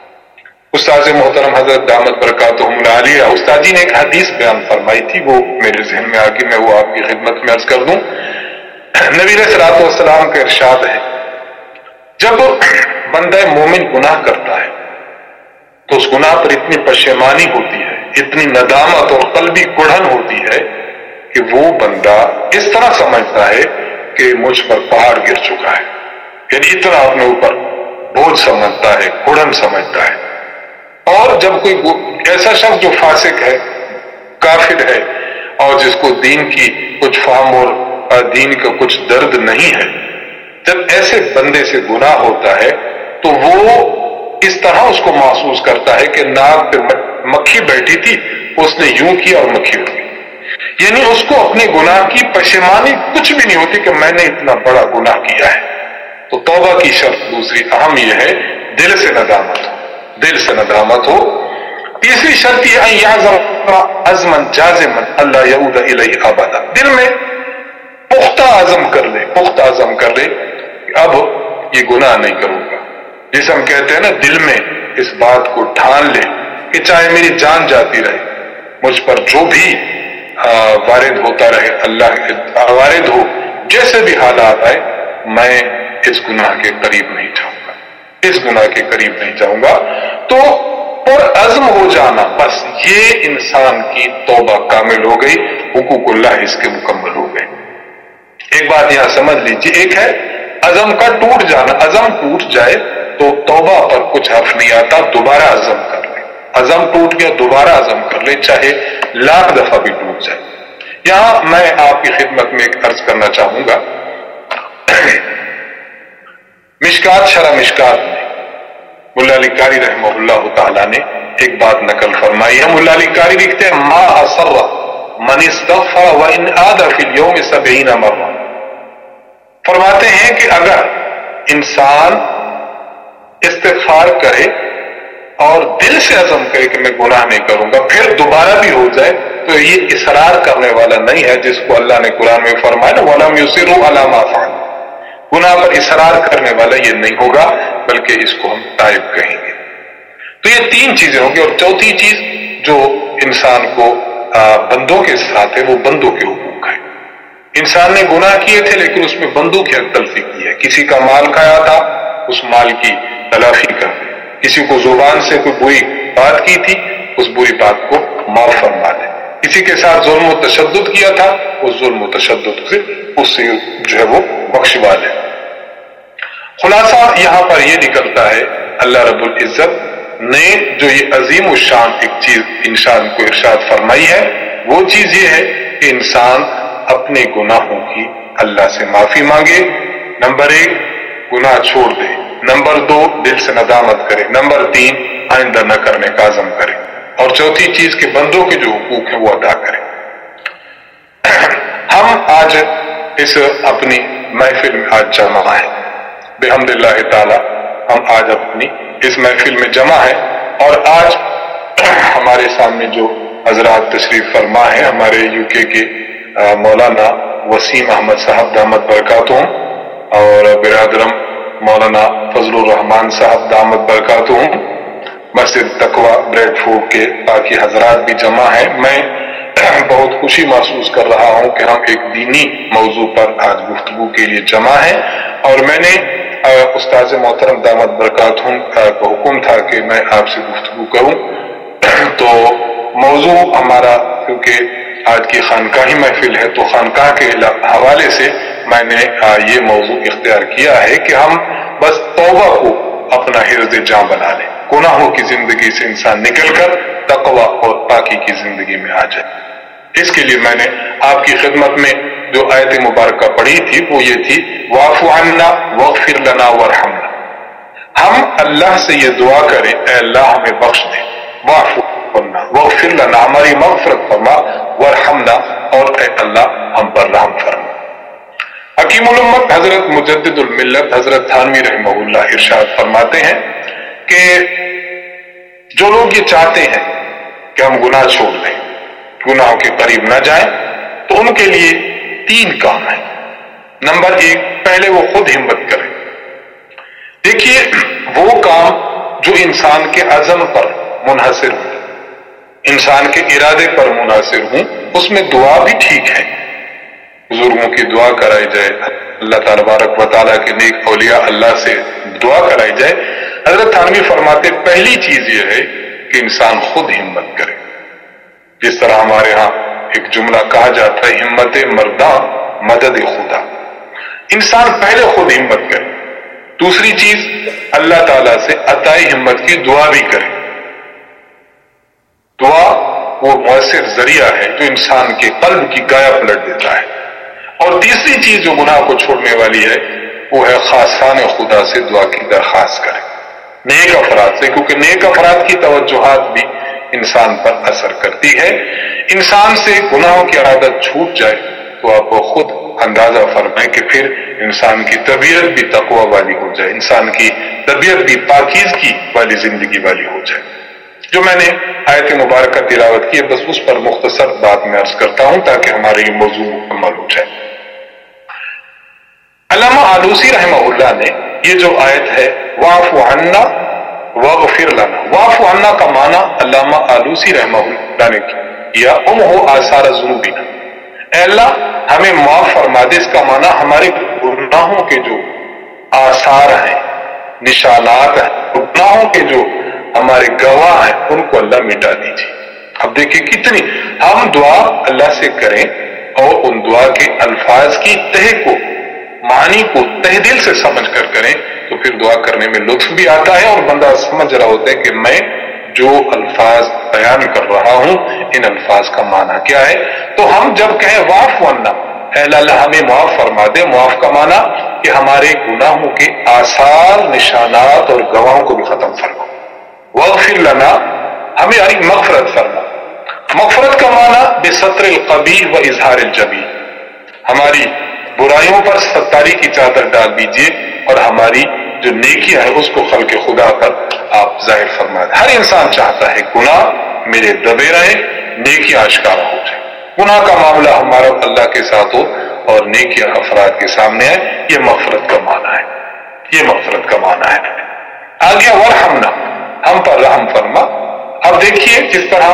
استاد محترم حضرت دامت برکاتہم العالیہ استاد جی نے ایک حدیث بیان فرمائی تھی، وہ میرے ذہن میں آ کے میں وہ آپ کی خدمت میں عرض کر دوں. نبی علیہ الصلوۃ والسلام کا ارشاد ہے جب بندہ مومن گناہ کرتا ہے تو اس گناہ پر اتنی پشیمانی ہوتی ہے، اتنی ندامت اور قلبی کڑھن ہوتی ہے کہ وہ بندہ اس طرح سمجھتا ہے کہ مجھ پر پہاڑ گر چکا ہے. یعنی اتنا اپنے اوپر بوجھ سمجھتا ہے، کڑھن سمجھتا ہے. اور جب کوئی ایسا شخص جو فاسق ہے، کافر ہے، اور جس کو دین کی کچھ فہم اور دین کا کچھ درد نہیں ہے، جب ایسے بندے سے گناہ ہوتا ہے تو وہ اس طرح اس کو محسوس کرتا ہے کہ ناک پہ مکھی بیٹھی تھی، اس نے یوں کیا اور مکھی ہو گئی. یعنی اس کو اپنے گناہ کی پشیمانی کچھ بھی نہیں ہوتی کہ میں نے اتنا بڑا گناہ کیا ہے. تو توبہ کی شرط دوسری اہم یہ ہے دل سے ندامت ہو، دل سے ندامت ہو. تیسری شرط یہ ان یعزم عزما جازما اللہ یعود الیہ ابدا، دل میں پختہ عزم کر لے، پختہ عزم کر لے کہ اب یہ گناہ نہیں کروں گا. جسے ہم کہتے ہیں نا دل میں اس بات کو ٹھان لے کہ چاہے میری جان جاتی رہے، مجھ پر جو بھی وارد ہوتا رہے، اللہ وارد ہو، جیسے بھی حالات آئے، میں اس گناہ کے قریب نہیں جاؤں گا، اس گناہ کے قریب نہیں جاؤں گا. تو پر عزم ہو جانا، بس یہ انسان کی توبہ کامل ہو گئی، حقوق اللہ اس کے مکمل ہو گئے. ایک بات یہاں سمجھ لیجیے، ایک ہے عزم کا ٹوٹ جانا، عزم ٹوٹ جائے تو توبہ پر کچھ حرف نہیں آتا، دوبارہ عزم کر لے. عزم ٹوٹ گیا دوبارہ عزم کر لے، چاہے لاکھ دفعہ بھی ٹوٹ جائے. یہاں میں آپ کی خدمت میں ایک عرض کرنا چاہوں گا. مشکات شرح مشکات میں ملا علی قاری رحمہ اللہ تعالیٰ نے ایک بات نقل فرمائی ہے. ملا علی قاری لکھتے ہیں ما اصر من استغفر وان عاد فی اليوم سبعین مرہ. فرماتے ہیں کہ اگر انسان استغفار کرے اور دل سے عزم کرے کہ میں گناہ نہیں کروں گا، پھر دوبارہ بھی ہو جائے، تو یہ اصرار کرنے والا نہیں ہے جس کو اللہ نے قرآن میں فرمایا نا وَلَمْ يُصِرُّوا عَلَىٰ مَا فَعَلُوا. گناہ پر اصرار کرنے والا یہ نہیں ہوگا، بلکہ اس کو ہم تائب کہیں گے. تو یہ تین چیزیں ہوں گی. اور چوتھی چیز جو انسان کو بندوں کے ساتھ ہے وہ بندوں کے حقوق ہے. انسان نے گناہ کیے تھے لیکن اس میں بندوں کی حق تلفی کی ہے. کسی کا مال کھایا تھا، اس مال کی تلافی کر دے. کسی کو زبان سے کوئی بری بات کی تھی، اس بری بات کو معاف فرما دے. کسی کے ساتھ ظلم و تشدد کیا تھا، اس ظلم و تشدد سے اس سے جو ہے وہ بخشوا دے. خلاصہ یہاں پر یہ نکلتا ہے اللہ رب العزت نے جو یہ عظیم الشان ایک چیز انسان کو ارشاد فرمائی ہے، وہ چیز یہ ہے کہ انسان اپنے گناہوں کی اللہ سے معافی مانگے. نمبر ایک گناہ چھوڑ دے. نمبر دو دل سے ندامت کرے. نمبر تین آئندہ نہ کرنے کا عزم کرے. اور چوتھی چیز کہ بندوں کے جو حقوق ہیں وہ ادا کرے. ہم آج اس اپنی محفل میں آج جمع ہیں بحمد اللہ تعالی. ہم آج اپنی اس محفل میں جمع ہیں اور آج ہمارے سامنے جو حضرات تشریف فرما ہیں ہمارے یو کے کے مولانا وسیم احمد صاحب دامت برکاتہم اور برادرم مولانا فضل الرحمان صاحب دامت برکاتہم، مسجد تقوی بریڈ فورڈ کے باقی حضرات بھی جمع ہیں. میں بہت خوشی محسوس کر رہا ہوں کہ ہم ایک دینی موضوع پر آج گفتگو کے لیے جمع ہیں. اور میں نے استاذ محترم دامت برکاتہم کا حکم تھا کہ میں آپ سے گفتگو کروں، تو موضوع ہمارا کیونکہ آج کی خانقاہی محفل ہے تو خانقاہ کے حوالے سے میں نے یہ موضوع اختیار کیا ہے کہ ہم بس توبہ کو اپنا حرز جاں بنا لیں، گناہوں کی زندگی سے انسان نکل کر تقوی اور پاکی کی زندگی میں آ جائے. اس کے لیے میں نے آپ کی خدمت میں جو آیت مبارکہ پڑھی تھی وہ یہ تھی واعف عنا واغفر لنا وارحمنا. ہم اللہ سے یہ دعا کریں اے اللہ ہمیں بخش دے، واعف عنا واغفر لنا ہماری مغفرت فرما، وارحمنا اور اے اللہ ہم پر رحم فرما. حکیم الامت حضرت مجدد الملت حضرت تھانوی رحمہ اللہ ارشاد فرماتے ہیں کہ جو لوگ یہ چاہتے ہیں کہ ہم گناہ چھوڑ دیں، گناہوں کے قریب نہ جائیں، تو ان کے لیے تین کام ہیں. نمبر ایک، پہلے وہ خود ہمت کریں. دیکھیے وہ کام جو انسان کے عزم پر منحصر ہوں، انسان کے ارادے پر منحصر ہوں، اس میں دعا بھی ٹھیک ہے. بزرگوں کی دعا کرائی جائے، اللہ تبارک و تعالیٰ کے نیک اولیاء اللہ سے دعا کرائی جائے. حضرت تھانوی فرماتے پہلی چیز یہ ہے کہ انسان خود ہمت کرے. جس طرح ہمارے ہاں ایک جملہ کہا جاتا ہے ہمت مرداں مدد خدا. انسان پہلے خود ہمت کرے. دوسری چیز اللہ تعالیٰ سے عطائے ہمت کی دعا بھی کرے. دعا وہ مؤثر ذریعہ ہے جو انسان کے قلب کی گایا پلٹ دیتا ہے. اور تیسری چیز جو گناہ کو چھوڑنے والی ہے وہ ہے خاصان خدا سے دعا کی درخواست کرے، نیک افراد سے، کیونکہ نیک افراد کی توجہات بھی انسان پر اثر کرتی ہے. انسان سے گناہوں کی عادت چھوٹ جائے تو آپ کو خود اندازہ فرمائیں کہ پھر انسان کی طبیعت بھی تقوی والی ہو جائے، انسان کی طبیعت بھی پاکیزگی والی زندگی والی ہو جائے. جو میں نے آیت مبارکہ تلاوت کی ہے بس اس پر مختصر بات میں عرض کرتا ہوں تاکہ ہمارے یہ موضوع مکمل ہو جائے. علامہ آلوسی رحمہ اللہ نے یہ جو آیت ہے واعف عنا واغفر لنا، واعف عنا کا معنی علامہ آلوسی رحمہ اللہ نے کیا امحو آثار ذنوبنا، اے اللہ ہمیں معاف فرما دے. اس کا معنی ہمارے گناہوں کے جو آثار ہیں، نشانات ہیں، گناہوں کے جو ہمارے گواہ ہیں ان کو اللہ مٹا دیجیے. اب دیکھیں کتنی ہم دعا اللہ سے کریں اور ان دعا کے الفاظ کی تہ کو، معنی کو تہ دل سے سمجھ کر کریں تو پھر دعا کرنے میں لطف بھی آتا ہے اور بندہ سمجھ رہا ہوتا ہے کہ میں جو الفاظ بیان کر رہا ہوں ان الفاظ کا معنی کیا ہے. تو ہم جب کہیں واف ورنہ اے اللہ ہمیں معاف فرما دے، معاف کا معنی کہ ہمارے گناہوں کے آثار، نشانات اور گواہوں کو بھی ختم فرما. واغفر لنا ہمیں یعنی مغفرت فرما. مغفرت کا معنی بستر القبیح و اظہار الجمیل، ہماری برائیوں پر ستاری کی چادر ڈال دیجیے اور ہماری جو نیکیاں ہے اس کو خلق خدا پر آپ ظاہر فرما دیں. ہر انسان چاہتا ہے گناہ میرے دبے رہیں، نیکیاں آشکارا ہو جائیں. گناہ کا معاملہ ہمارا اللہ کے ساتھ ہو اور نیکیاں افراد کے سامنے ہے. یہ مغفرت کا معنی ہے، یہ مغفرت کا معنی ہے. آگے ورحمنا، ہم پر رحم فرما. اب دیکھیے جس طرح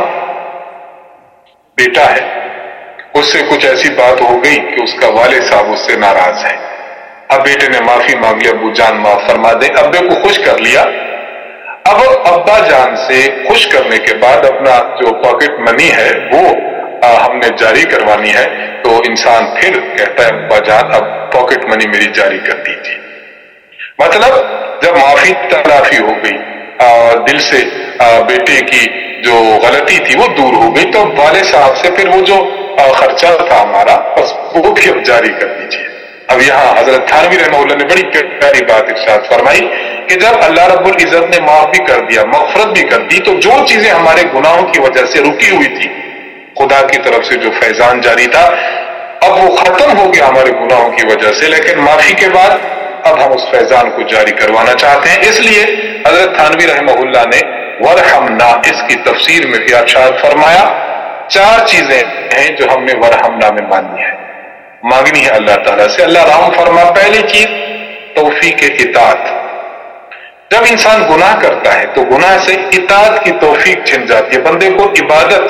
بیٹا ہے، اس سے کچھ ایسی بات ہو گئی کہ اس کا والد صاحب اس سے ناراض ہے. اب بیٹے نے معافی مانگ لی، ابو جان معاف فرما دے، ابے کو خوش کر لیا. اب ابا جان سے خوش کرنے کے بعد اپنا جو پاکٹ منی ہے وہ ہم نے جاری کروانی ہے، تو انسان پھر کہتا ہے ابا جان اب پاکٹ منی میری جاری کر دیجیے. مطلب جب معافی تلافی ہو گئی، دل سے بیٹے کی جو غلطی تھی وہ دور ہو گئی، تو والد صاحب سے پھر وہ جو خرچہ تھا ہمارا بس وہ بھی اب جاری کر دیجیے. اب یہاں حضرت تھانوی رحمہ اللہ نے بڑی پیاری بات ارشاد فرمائی کہ جب اللہ رب العزت نے معاف بھی کر دیا، مغفرت بھی کر دی، تو جو چیزیں ہمارے گناہوں کی وجہ سے رکی ہوئی تھی، خدا کی طرف سے جو فیضان جاری تھا اب وہ ختم ہو گیا ہمارے گناہوں کی وجہ سے، لیکن معافی کے بعد اب ہم اس فیضان کو جاری کروانا چاہتے ہیں. اس لیے حضرت تھانوی رحمہ اللہ نے ورحمنا اس کی تفسیر میں بھی ارشاد فرمایا چار چیزیں ہیں جو ہم نے ورحمنا میں ماننی ہے، مانگنی ہے اللہ تعالیٰ سے. اللہ رحم فرما. پہلی چیز توفیق اطاعت. جب انسان گناہ کرتا ہے تو گناہ سے اطاعت کی توفیق چھن جاتی ہے، بندے کو عبادت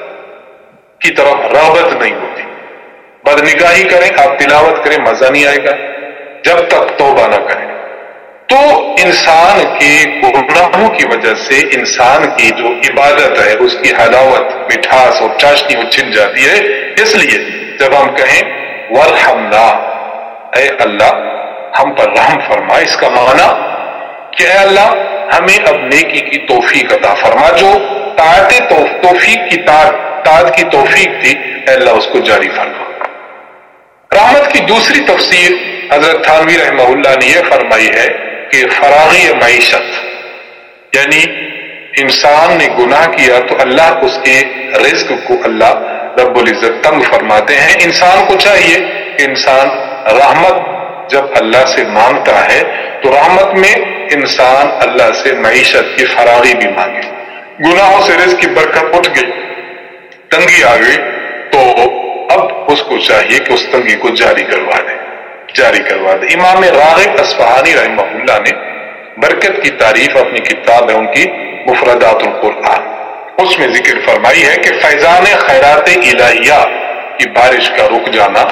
کی طرف رغبت نہیں ہوتی. بدنگاہی کریں، آپ تلاوت کریں، مزہ نہیں آئے گا جب تک توبہ نہ کریں. تو انسان کے گناہوں کی وجہ سے انسان کی جو عبادت ہے اس کی حلاوت، مٹھاس اور چاشنی وہ چھن جاتی ہے. اس لیے جب ہم کہیں ورحمنا، اے اللہ ہم پر رحم فرما، اس کا معنی کہ اے اللہ ہمیں اب نیکی کی توفیق عطا فرما. جو طاعت توفیق کی طاعت کی توفیق تھی اے اللہ اس کو جاری فرما. رحمت کی دوسری تفسیر حضرت تھانوی رحمہ اللہ نے یہ فرمائی ہے کہ فراغی معیشت، یعنی انسان نے گناہ کیا تو اللہ اس کے رزق کو اللہ رب العزت تنگ فرماتے ہیں. انسان کو چاہیے کہ انسان رحمت جب اللہ سے مانگتا ہے تو رحمت میں انسان اللہ سے معیشت کی فراغی بھی مانگے. گناہوں سے رزق کی برکت اٹھ گئی، تنگی آ گئی، تو اب اس کو چاہیے کہ اس تنگی کو جاری کروا دے جاری کروا دے. امام راغب اصفہانی رحمہ اللہ نے برکت کی تعریف اپنی کتاب ہے ان کی مفردات القرآن، اس میں ذکر فرمائی ہے کہ فیضان خیرات الہیہ کی بارش کا رک جانا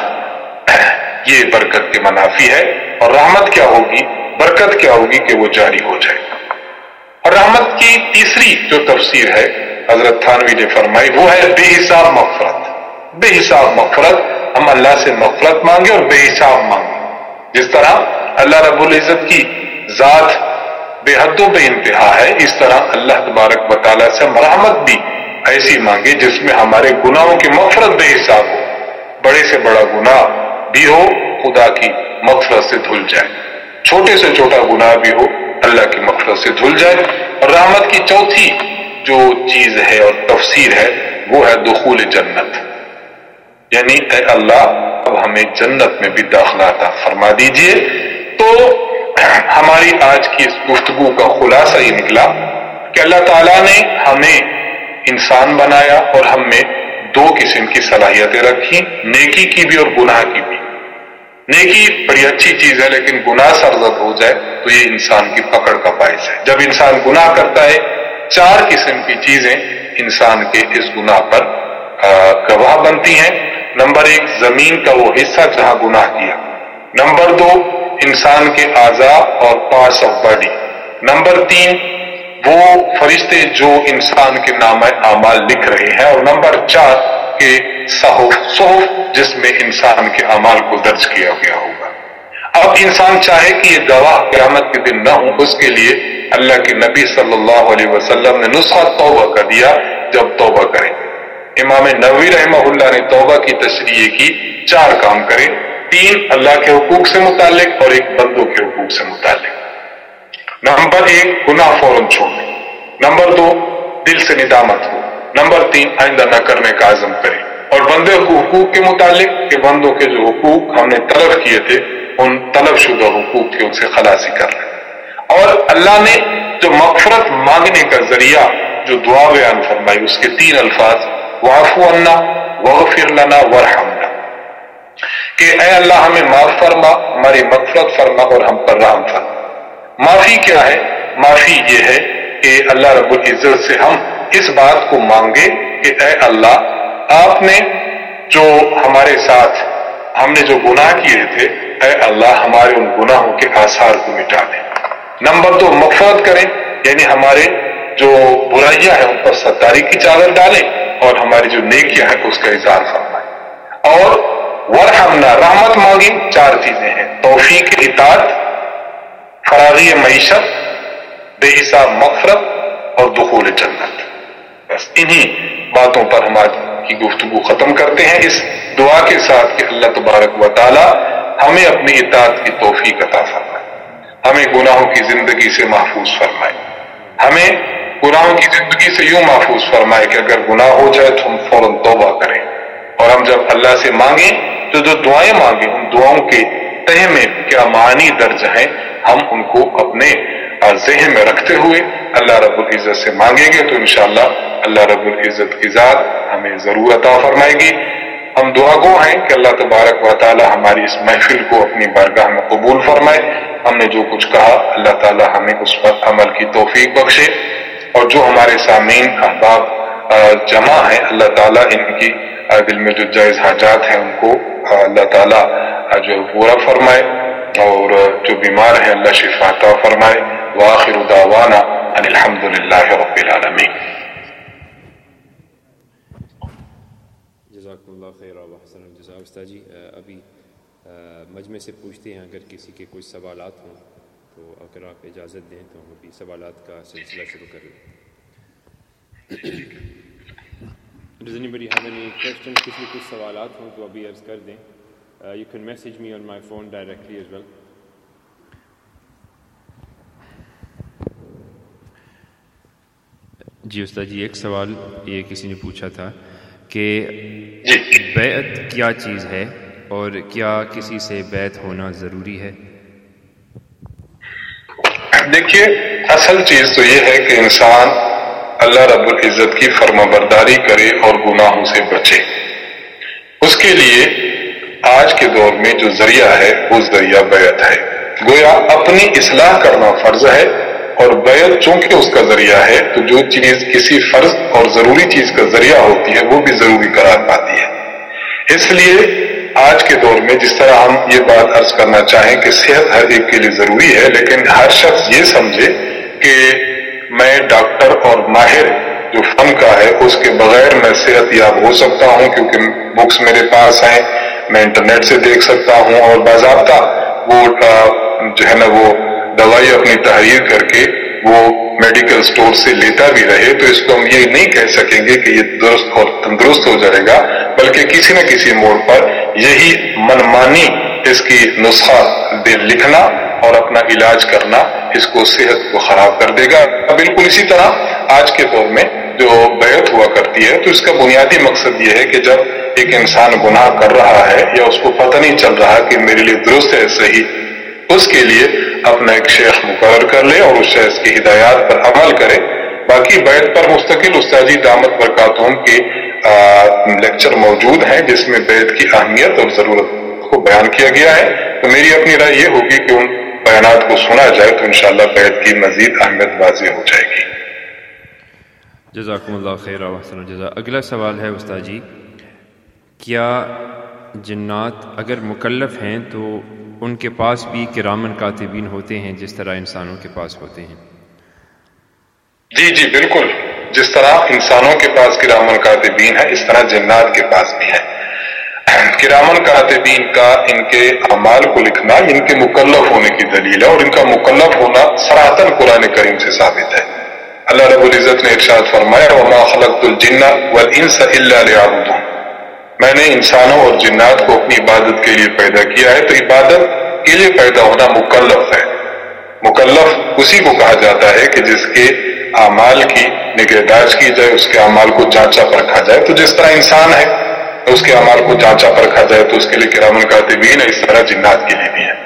یہ برکت کے منافی ہے. اور رحمت کیا ہوگی، برکت کیا ہوگی کہ وہ جاری ہو جائے. اور رحمت کی تیسری جو تفسیر ہے حضرت تھانوی نے فرمائی وہ ہے بے حساب مغفرت. بے حساب مغفرت، ہم اللہ سے مغفرت مانگے اور بے حساب مانگے. جس طرح اللہ رب العزت کی ذات بے حد و بے انتہا ہے، اس طرح اللہ تبارک و تعالیٰ سے ہم رحمت بھی ایسی مانگے جس میں ہمارے گناہوں کی مغفرت بے حساب ہو. بڑے سے بڑا گناہ بھی ہو خدا کی مغفرت سے دھل جائے، چھوٹے سے چھوٹا گناہ بھی ہو اللہ کی مغفرت سے دھل جائے. اور رحمت کی چوتھی جو چیز ہے اور تفسیر ہے وہ ہے دخول جنت، یعنی اے اللہ اب ہمیں جنت میں بھی داخلہ عطا فرما دیجئے. تو ہماری آج کی اس گفتگو کا خلاصہ یہ نکلا کہ اللہ تعالیٰ نے ہمیں انسان بنایا اور ہم میں دو قسم کی صلاحیتیں رکھی، نیکی کی بھی اور گناہ کی بھی. نیکی بڑی اچھی چیز ہے لیکن گناہ سرزد ہو جائے تو یہ انسان کی پکڑ کا باعث ہے. جب انسان گناہ کرتا ہے چار قسم کی چیزیں انسان کے اس گناہ پر گواہ بنتی ہیں. نمبر ایک زمین کا وہ حصہ جہاں گناہ کیا. نمبر دو انسان کے اعضاء اور پارٹس آف باڈی. نمبر تین وہ فرشتے جو انسان کے نام اعمال لکھ رہے ہیں. اور نمبر چار کہ صحف صحف جس میں انسان کے اعمال کو درج کیا گیا ہوگا. اب انسان چاہے کہ یہ گواہ قیامت کے دن نہ ہو، اس کے لیے اللہ کے نبی صلی اللہ علیہ وسلم نے نسخہ توبہ کا دیا، جب توبہ کریں۔ امام نووی رحمہ اللہ نے توبہ کی تشریح کی، چار کام کریں، تین اللہ کے حقوق سے متعلق اور ایک بندوں کے حقوق سے متعلق۔ نمبر ایک، گناہ فوراً چھوڑیں۔ نمبر دو، دل سے ندامت ہو۔ نمبر تین، آئندہ نہ کرنے کا عزم کریں۔ اور بندے کو حقوق کے متعلق کہ بندوں کے جو حقوق ہم نے طلب کیے تھے، ان طلب شدہ حقوق کی ان سے خلاصی کر لیں۔ اور اللہ نے جو مغفرت مانگنے کا ذریعہ جو دعا بیان فرمائی، اس کے تین الفاظ، واعف عنا واغفر لنا وارحمنا، کہ اے اللہ ہمیں معاف فرما، ہماری مغفرت فرما اور ہم پر رحم فرما۔ معافی کیا ہے؟ معافی یہ ہے کہ اللہ رب العزت سے ہم اس بات کو مانگے کہ اے اللہ، آپ نے جو ہمارے ساتھ ہم نے جو گناہ کیے تھے، اے اللہ ہمارے ان گناہوں کے آثار کو مٹا دیں۔ نمبر دو، مغفرت کریں، یعنی ہمارے جو برائیاں ہیں ان پر ستاری کی چادر ڈالیں اور ہماری جو نیکیاں ہیں اس کا اظہار فرمائیں۔ اور ورحمنا، رحمت مانگی، چار چیزیں ہیں، توفیق اطاعت، فراغی معیشت، بے حساب مغفرت اور دخول جنت۔ بس انہی باتوں پر ہماری کی گفتگو ختم کرتے ہیں اس دعا کے ساتھ کہ اللہ تبارک و تعالی ہمیں اپنی اطاعت کی توفیق عطا فرمائے، ہمیں گناہوں کی زندگی سے محفوظ فرمائے، ہمیں گناہوں کی زندگی سے یوں محفوظ فرمائے کہ اگر گناہ ہو جائے تو ہم فوراً توبہ کریں، اور ہم جب اللہ سے مانگیں تو جو دعائیں مانگیں ان دعاؤں کے تہ میں کیا معانی درج ہیں، ہم ان کو اپنے ذہن میں رکھتے ہوئے اللہ رب العزت سے مانگیں گے تو انشاءاللہ اللہ رب العزت کی ذات ہمیں ضرور عطا فرمائے گی۔ ہم دعا گو ہیں کہ اللہ تبارک و تعالی ہماری اس محفل کو اپنی بارگاہ میں قبول فرمائے۔ ہم نے جو کچھ کہا اللہ تعالی ہمیں اس پر عمل کی توفیق بخشے، اور جو ہمارے سامعین احباب جمع ہیں اللہ تعالی ان کی دل میں جو جائز حاجات ہیں ان کو اللہ تعالی جو پورا فرمائے، اور جو بیمار ہیں اللہ شفا عطا فرمائے۔ وآخر دعوانا ان الحمد للہ رب العالمین۔ جزاکم اللہ خیر و احسن الجزاء۔ استاد جی ابھی مجمع سے پوچھتے ہیں اگر کسی کے کوئی سوالات ہوں تو اگر آپ اجازت دیں تو ہم ابھی سوالات کا سلسلہ شروع کر لیں۔ Does anybody have any questions؟ کسی کے کچھ سوالات ہوں تو ابھی عرض کر دیں۔ Uh, you can message me on my phone directly as well. جی استاد جی، ایک سوال یہ کسی نے پوچھا تھا کہ بیعت کیا چیز ہے اور کیا کسی سے بیعت ہونا ضروری ہے؟ دیکھیے، اصل چیز تو یہ ہے کہ انسان اللہ رب العزت کی فرما برداری کرے اور گناہوں سے بچے۔ اس کے لیے آج کے دور میں جو ذریعہ ہے وہ ذریعہ بیعت ہے۔ گویا اپنی اصلاح کرنا فرض ہے، اور بیعت چونکہ اس کا ذریعہ ہے تو جو چیز کسی فرض اور ضروری چیز کا ذریعہ ہوتی ہے وہ بھی ضروری قرار پاتی ہے۔ اس لیے آج کے دور میں جس طرح ہم یہ بات عرض کرنا چاہیں کہ صحت ہر ایک کے لیے ضروری ہے، لیکن ہر شخص یہ سمجھے کہ میں ڈاکٹر اور ماہر جو فن کا ہے اس کے بغیر میں صحت یاب ہو سکتا ہوں، کیونکہ بکس میرے پاس ہیں، میں انٹرنیٹ سے دیکھ سکتا ہوں، اور باضابطہ وہ جو ہے نا وہ دوائی اپنی تحریر کر کے وہ میڈیکل سٹور سے لیتا بھی رہے، تو اس کو ہم یہ نہیں کہہ سکیں گے کہ یہ درست اور تندرست ہو جائے گا، بلکہ کسی نہ کسی موڑ پر یہی منمانی اس کی نسخہ دے لکھنا اور اپنا علاج کرنا اس کو صحت کو خراب کر دے گا۔ بالکل اسی طرح آج کے دور میں جو بیعت ہوا کرتی ہے تو اس کا بنیادی مقصد یہ ہے کہ جب ایک انسان گناہ کر رہا ہے یا اس کو پتہ نہیں چل رہا کہ میرے لیے درست ہے صحیح، اس کے لیے اپنا ایک شیخ مقرر کر لے اور اس شیخ کی ہدایات پر عمل کرے۔ باقی بیعت پر مستقل استاذی دامت برکاتہم کے لیکچر موجود ہیں جس میں بیعت کی اہمیت اور ضرورت کو بیان کیا گیا ہے، تو میری اپنی رائے یہ ہوگی کہ ان بیانات کو سنا جائے تو انشاءاللہ بیعت کی مزید اہمیت واضح ہو جائے گی۔ جزاکم اللہ خیر و احسن الجزاء۔ اگلا سوال ہے استاد جی، کیا جنات اگر مکلف ہیں تو ان کے پاس بھی کرامن کاتبین ہوتے ہیں جس طرح انسانوں کے پاس ہوتے ہیں؟ جی جی بالکل، جس طرح انسانوں کے پاس کرامن کاتبین ہیں اس طرح جنات کے پاس بھی ہیں۔ کرامن کاتبین کا ان کے اعمال کو لکھنا ان کے مکلف ہونے کی دلیل ہے، اور ان کا مکلف ہونا صراحتاً قرآن کریم سے ثابت ہے۔ اللہ رب العزت نے ارشاد فرمایا وما خلقت الجن والانس الا لیعبدون، میں نے انسانوں اور جنات کو اپنی عبادت کے لیے پیدا کیا ہے۔ تو عبادت کے لیے پیدا ہونا مکلف ہے۔ مکلف اسی کو کہا جاتا ہے کہ جس کے اعمال کی نگہداشت کی جائے، اس کے اعمال کو جانچا پرکھا جائے۔ تو جس طرح انسان ہے اس کے اعمال کو جانچا پرکھا جائے تو اس کے لیے کرامن کاتبین ہے، اس طرح جنات کے لیے بھی ہے۔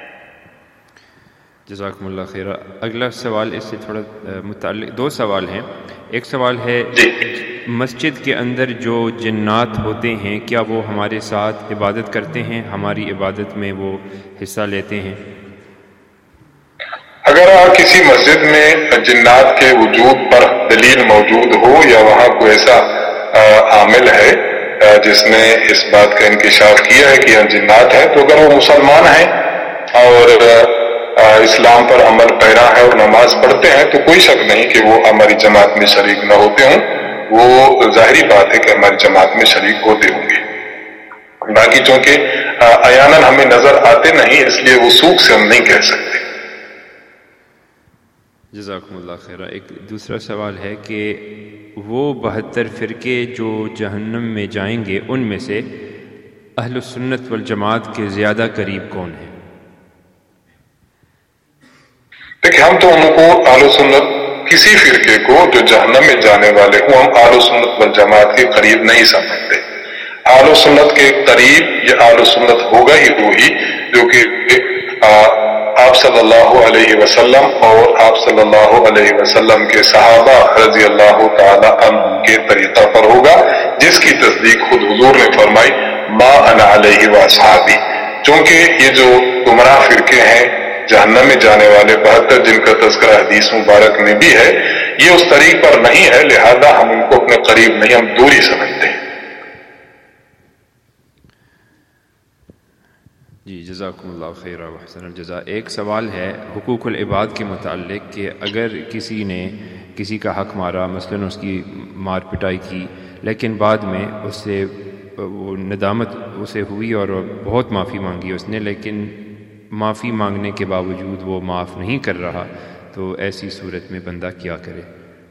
جزاکم اللہ خیر۔ اگلا سوال اس سے تھوڑا متعلق، دو سوال ہیں۔ ایک سوال ہے مسجد کے اندر جو جنات ہوتے ہیں کیا وہ ہمارے ساتھ عبادت کرتے ہیں، ہماری عبادت میں وہ حصہ لیتے ہیں؟ اگر کسی مسجد میں جنات کے وجود پر دلیل موجود ہو یا وہاں کوئی ایسا عامل ہے جس نے اس بات کا انکشاف کیا ہے کہ یہاں جنات ہیں، تو اگر وہ مسلمان ہیں اور اسلام پر عمل پیرا ہے اور نماز پڑھتے ہیں تو کوئی شک نہیں کہ وہ ہماری جماعت میں شریک نہ ہوتے ہوں، وہ ظاہری بات ہے کہ ہماری جماعت میں شریک ہوتے ہوں گے۔ باقی چونکہ عیاناً ہمیں نظر آتے نہیں اس لیے وثوق سے ہم نہیں کہہ سکتے۔ جزاکم اللہ خیر۔ ایک دوسرا سوال ہے کہ وہ بہتر فرقے جو جہنم میں جائیں گے ان میں سے اہل السنت والجماعت کے زیادہ قریب کون ہیں؟ دیکھیں ہم تو ان کو اہل سنت کسی فرقے کو جو جہنم میں جانے والے ہوں ہم اہل سنت والجماعت کے قریب نہیں سمجھتے۔ اہل سنت کے قریب یہ اہل سنت ہوگا ہی وہی جو کہ آپ صلی اللہ علیہ وسلم اور آپ صلی اللہ علیہ وسلم کے صحابہ رضی اللہ تعالی عنہ کے طریقہ پر ہوگا، جس کی تصدیق خود حضور نے فرمائی ما انا علیہ واصحابی۔ چونکہ یہ جو گمراہ فرقے ہیں جہنم میں جانے والے بہتر جن کا تذکرہ حدیث مبارک میں بھی ہے، یہ اس طریق پر نہیں ہے، لہذا ہم ان کو اپنے قریب نہیں، ہم دوری سمجھتے ہیں۔ جی جزاکم اللہ خیر و حسن الجزاء۔ ایک سوال ہے حقوق العباد کے متعلق کہ اگر کسی نے کسی کا حق مارا، مثلا اس کی مار پٹائی کی، لیکن بعد میں اس سے وہ ندامت اسے ہوئی اور بہت معافی مانگی اس نے، لیکن معافی مانگنے کے باوجود وہ معاف نہیں کر رہا، تو ایسی صورت میں بندہ کیا کرے؟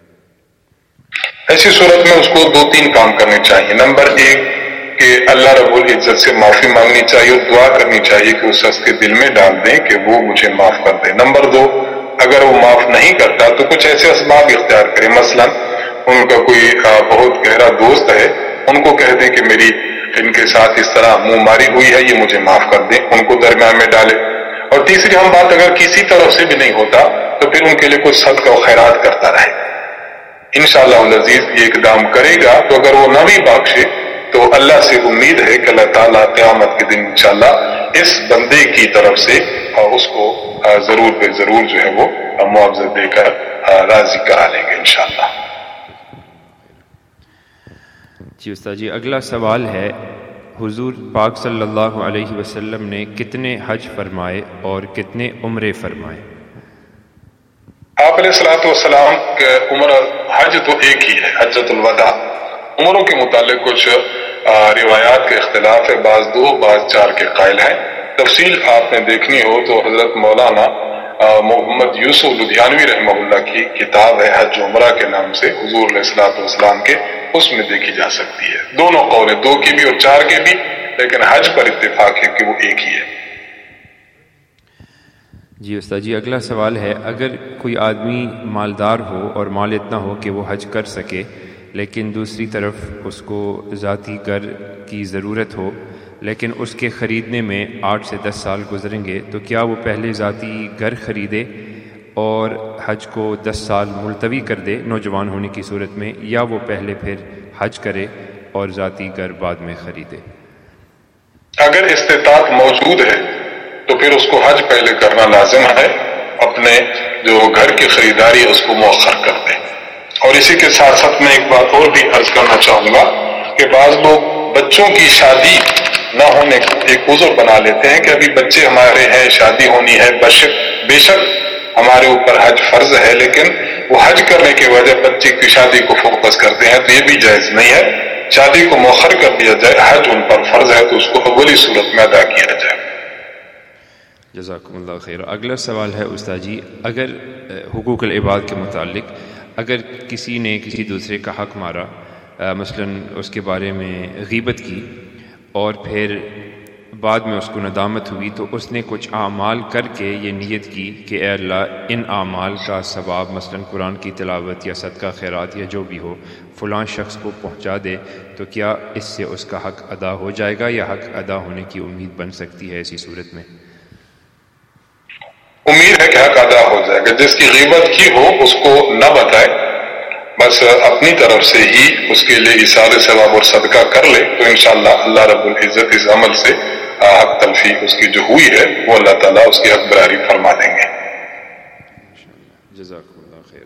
ایسی صورت میں اس کو دو تین کام کرنے چاہیے۔ نمبر ایک کہ اللہ رب العزت سے معافی مانگنی چاہیے اور دعا کرنی چاہیے کہ اس شخص کے دل میں ڈال دیں کہ وہ مجھے معاف کر دے۔ نمبر دو، اگر وہ معاف نہیں کرتا تو کچھ ایسے اسباب اختیار کرے، مثلا ان کا کوئی بہت گہرا دوست ہے، ان کو کہہ دیں کہ میری ان کے ساتھ اس طرح منہ ماری ہوئی ہے، یہ مجھے معاف کر دیں، ان کو درمیان میں ڈالے۔ اور تیسری ہم بات اگر کسی طرف سے بھی نہیں ہوتا تو پھر ان کے لیے کچھ صدقہ و خیرات کرتا رہے۔ انشاءاللہ العزیز یہ اقدام کرے گا تو اگر وہ نہ بھی بخشے تو اللہ سے امید ہے کہ اللہ تعالیٰ قیامت کے دن انشاءاللہ اس بندے کی طرف سے اس کو ضرور بے ضرور جو ہے وہ معاوضہ دے کر راضی کرا لیں گے انشاءاللہ۔ جی استاد جی، اگلا سوال ہے حضور پاک صلی اللہ علیہ وسلم نے کتنے حج فرمائے اور کتنے عمرے فرمائے؟ آپ علیہ الصلوۃ والسلام کے عمر حج تو ایک ہی ہے، حجۃ الوداع۔ عمروں کے متعلق کچھ روایات کے اختلاف ہے، بعض دو بعض چار کے قائل ہیں۔ تفصیل آپ نے دیکھنی ہو تو حضرت مولانا محمد یوسف لدھیانوی رحمہ اللہ کی کتاب ہے حج عمرہ کے نام سے، حضور علیہ الصلوۃ والسلام کے، اس میں دیکھی جا سکتی ہے۔ دونوں قول دو کی بھی اور چار کے بھی، لیکن حج پر اتفاق ہے کہ وہ ایک ہی ہے۔ جی استاد جی، اگلا سوال ہے اگر کوئی آدمی مالدار ہو اور مال اتنا ہو کہ وہ حج کر سکے، لیکن دوسری طرف اس کو ذاتی گھر کی ضرورت ہو، لیکن اس کے خریدنے میں آٹھ سے دس سال گزریں گے، تو کیا وہ پہلے ذاتی گھر خریدے اور حج کو دس سال ملتوی کر دے نوجوان ہونے کی صورت میں، یا وہ پہلے پھر حج کرے اور ذاتی گھر بعد میں خریدے؟ اگر استطاعت موجود ہے تو پھر اس کو حج پہلے کرنا لازم ہے، اپنے جو گھر کی خریداری ہے اس کو مؤخر کر دے۔ اور اسی کے ساتھ ساتھ میں ایک بات اور بھی عرض کرنا چاہوں گا کہ بعض لوگ بچوں کی شادی نہ ہونے کو ایک عذر بنا لیتے ہیں کہ ابھی بچے ہمارے ہیں، شادی ہونی ہے، بے شک ہمارے اوپر حج فرض ہے، لیکن وہ حج کرنے کی وجہ بچے کی شادی کو فوکس کرتے ہیں، تو یہ بھی جائز نہیں ہے۔ شادی کو مؤخر کر دیا جائے، حج ان پر فرض ہے تو اس کو اولی صورت میں ادا کیا جائے۔ جزاکم اللہ خیر۔ اگلا سوال ہے استاد جی، اگر حقوق العباد کے متعلق اگر کسی نے کسی دوسرے کا حق مارا، مثلا اس کے بارے میں غیبت کی اور پھر بعد میں اس کو ندامت ہوئی، تو اس نے کچھ اعمال کر کے یہ نیت کی کہ اے اللہ ان اعمال کا ثواب مثلا قرآن کی تلاوت یا صدقہ خیرات یا جو بھی ہو فلاں شخص کو پہنچا دے، تو کیا اس سے اس کا حق ادا ہو جائے گا یا حق ادا ہونے کی امید بن سکتی ہے ایسی صورت میں؟ امید ہے کہ حق ادا ہو جائے گا۔ جس کی غیبت کی ہو اس کو نہ بتائے، بس اپنی طرف سے ہی اس کے لیے ایثار ثواب اور صدقہ کر لے، تو انشاءاللہ اللہ رب العزت اس عمل سے حق تلفی اس کی جو ہوئی ہے وہ اللہ تعالیٰ اس کی حق براری فرما دیں گے۔ جزاکم اللہ خیر۔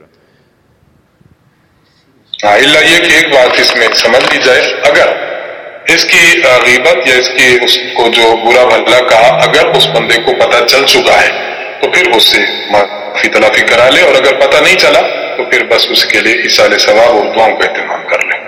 ہاں، اللہ یہ کہ ایک بات اس میں سمجھ لی جائے، اگر اس کی غیبت یا اس کی اس کو جو برا بھلا کہا اگر اس بندے کو پتہ چل چکا ہے تو پھر اس سے معافی تلافی کرا لے، اور اگر پتہ نہیں چلا تو پھر بس اس کے لیے ایصال ثواب اور دعاؤں کا اہتمام کر لیں۔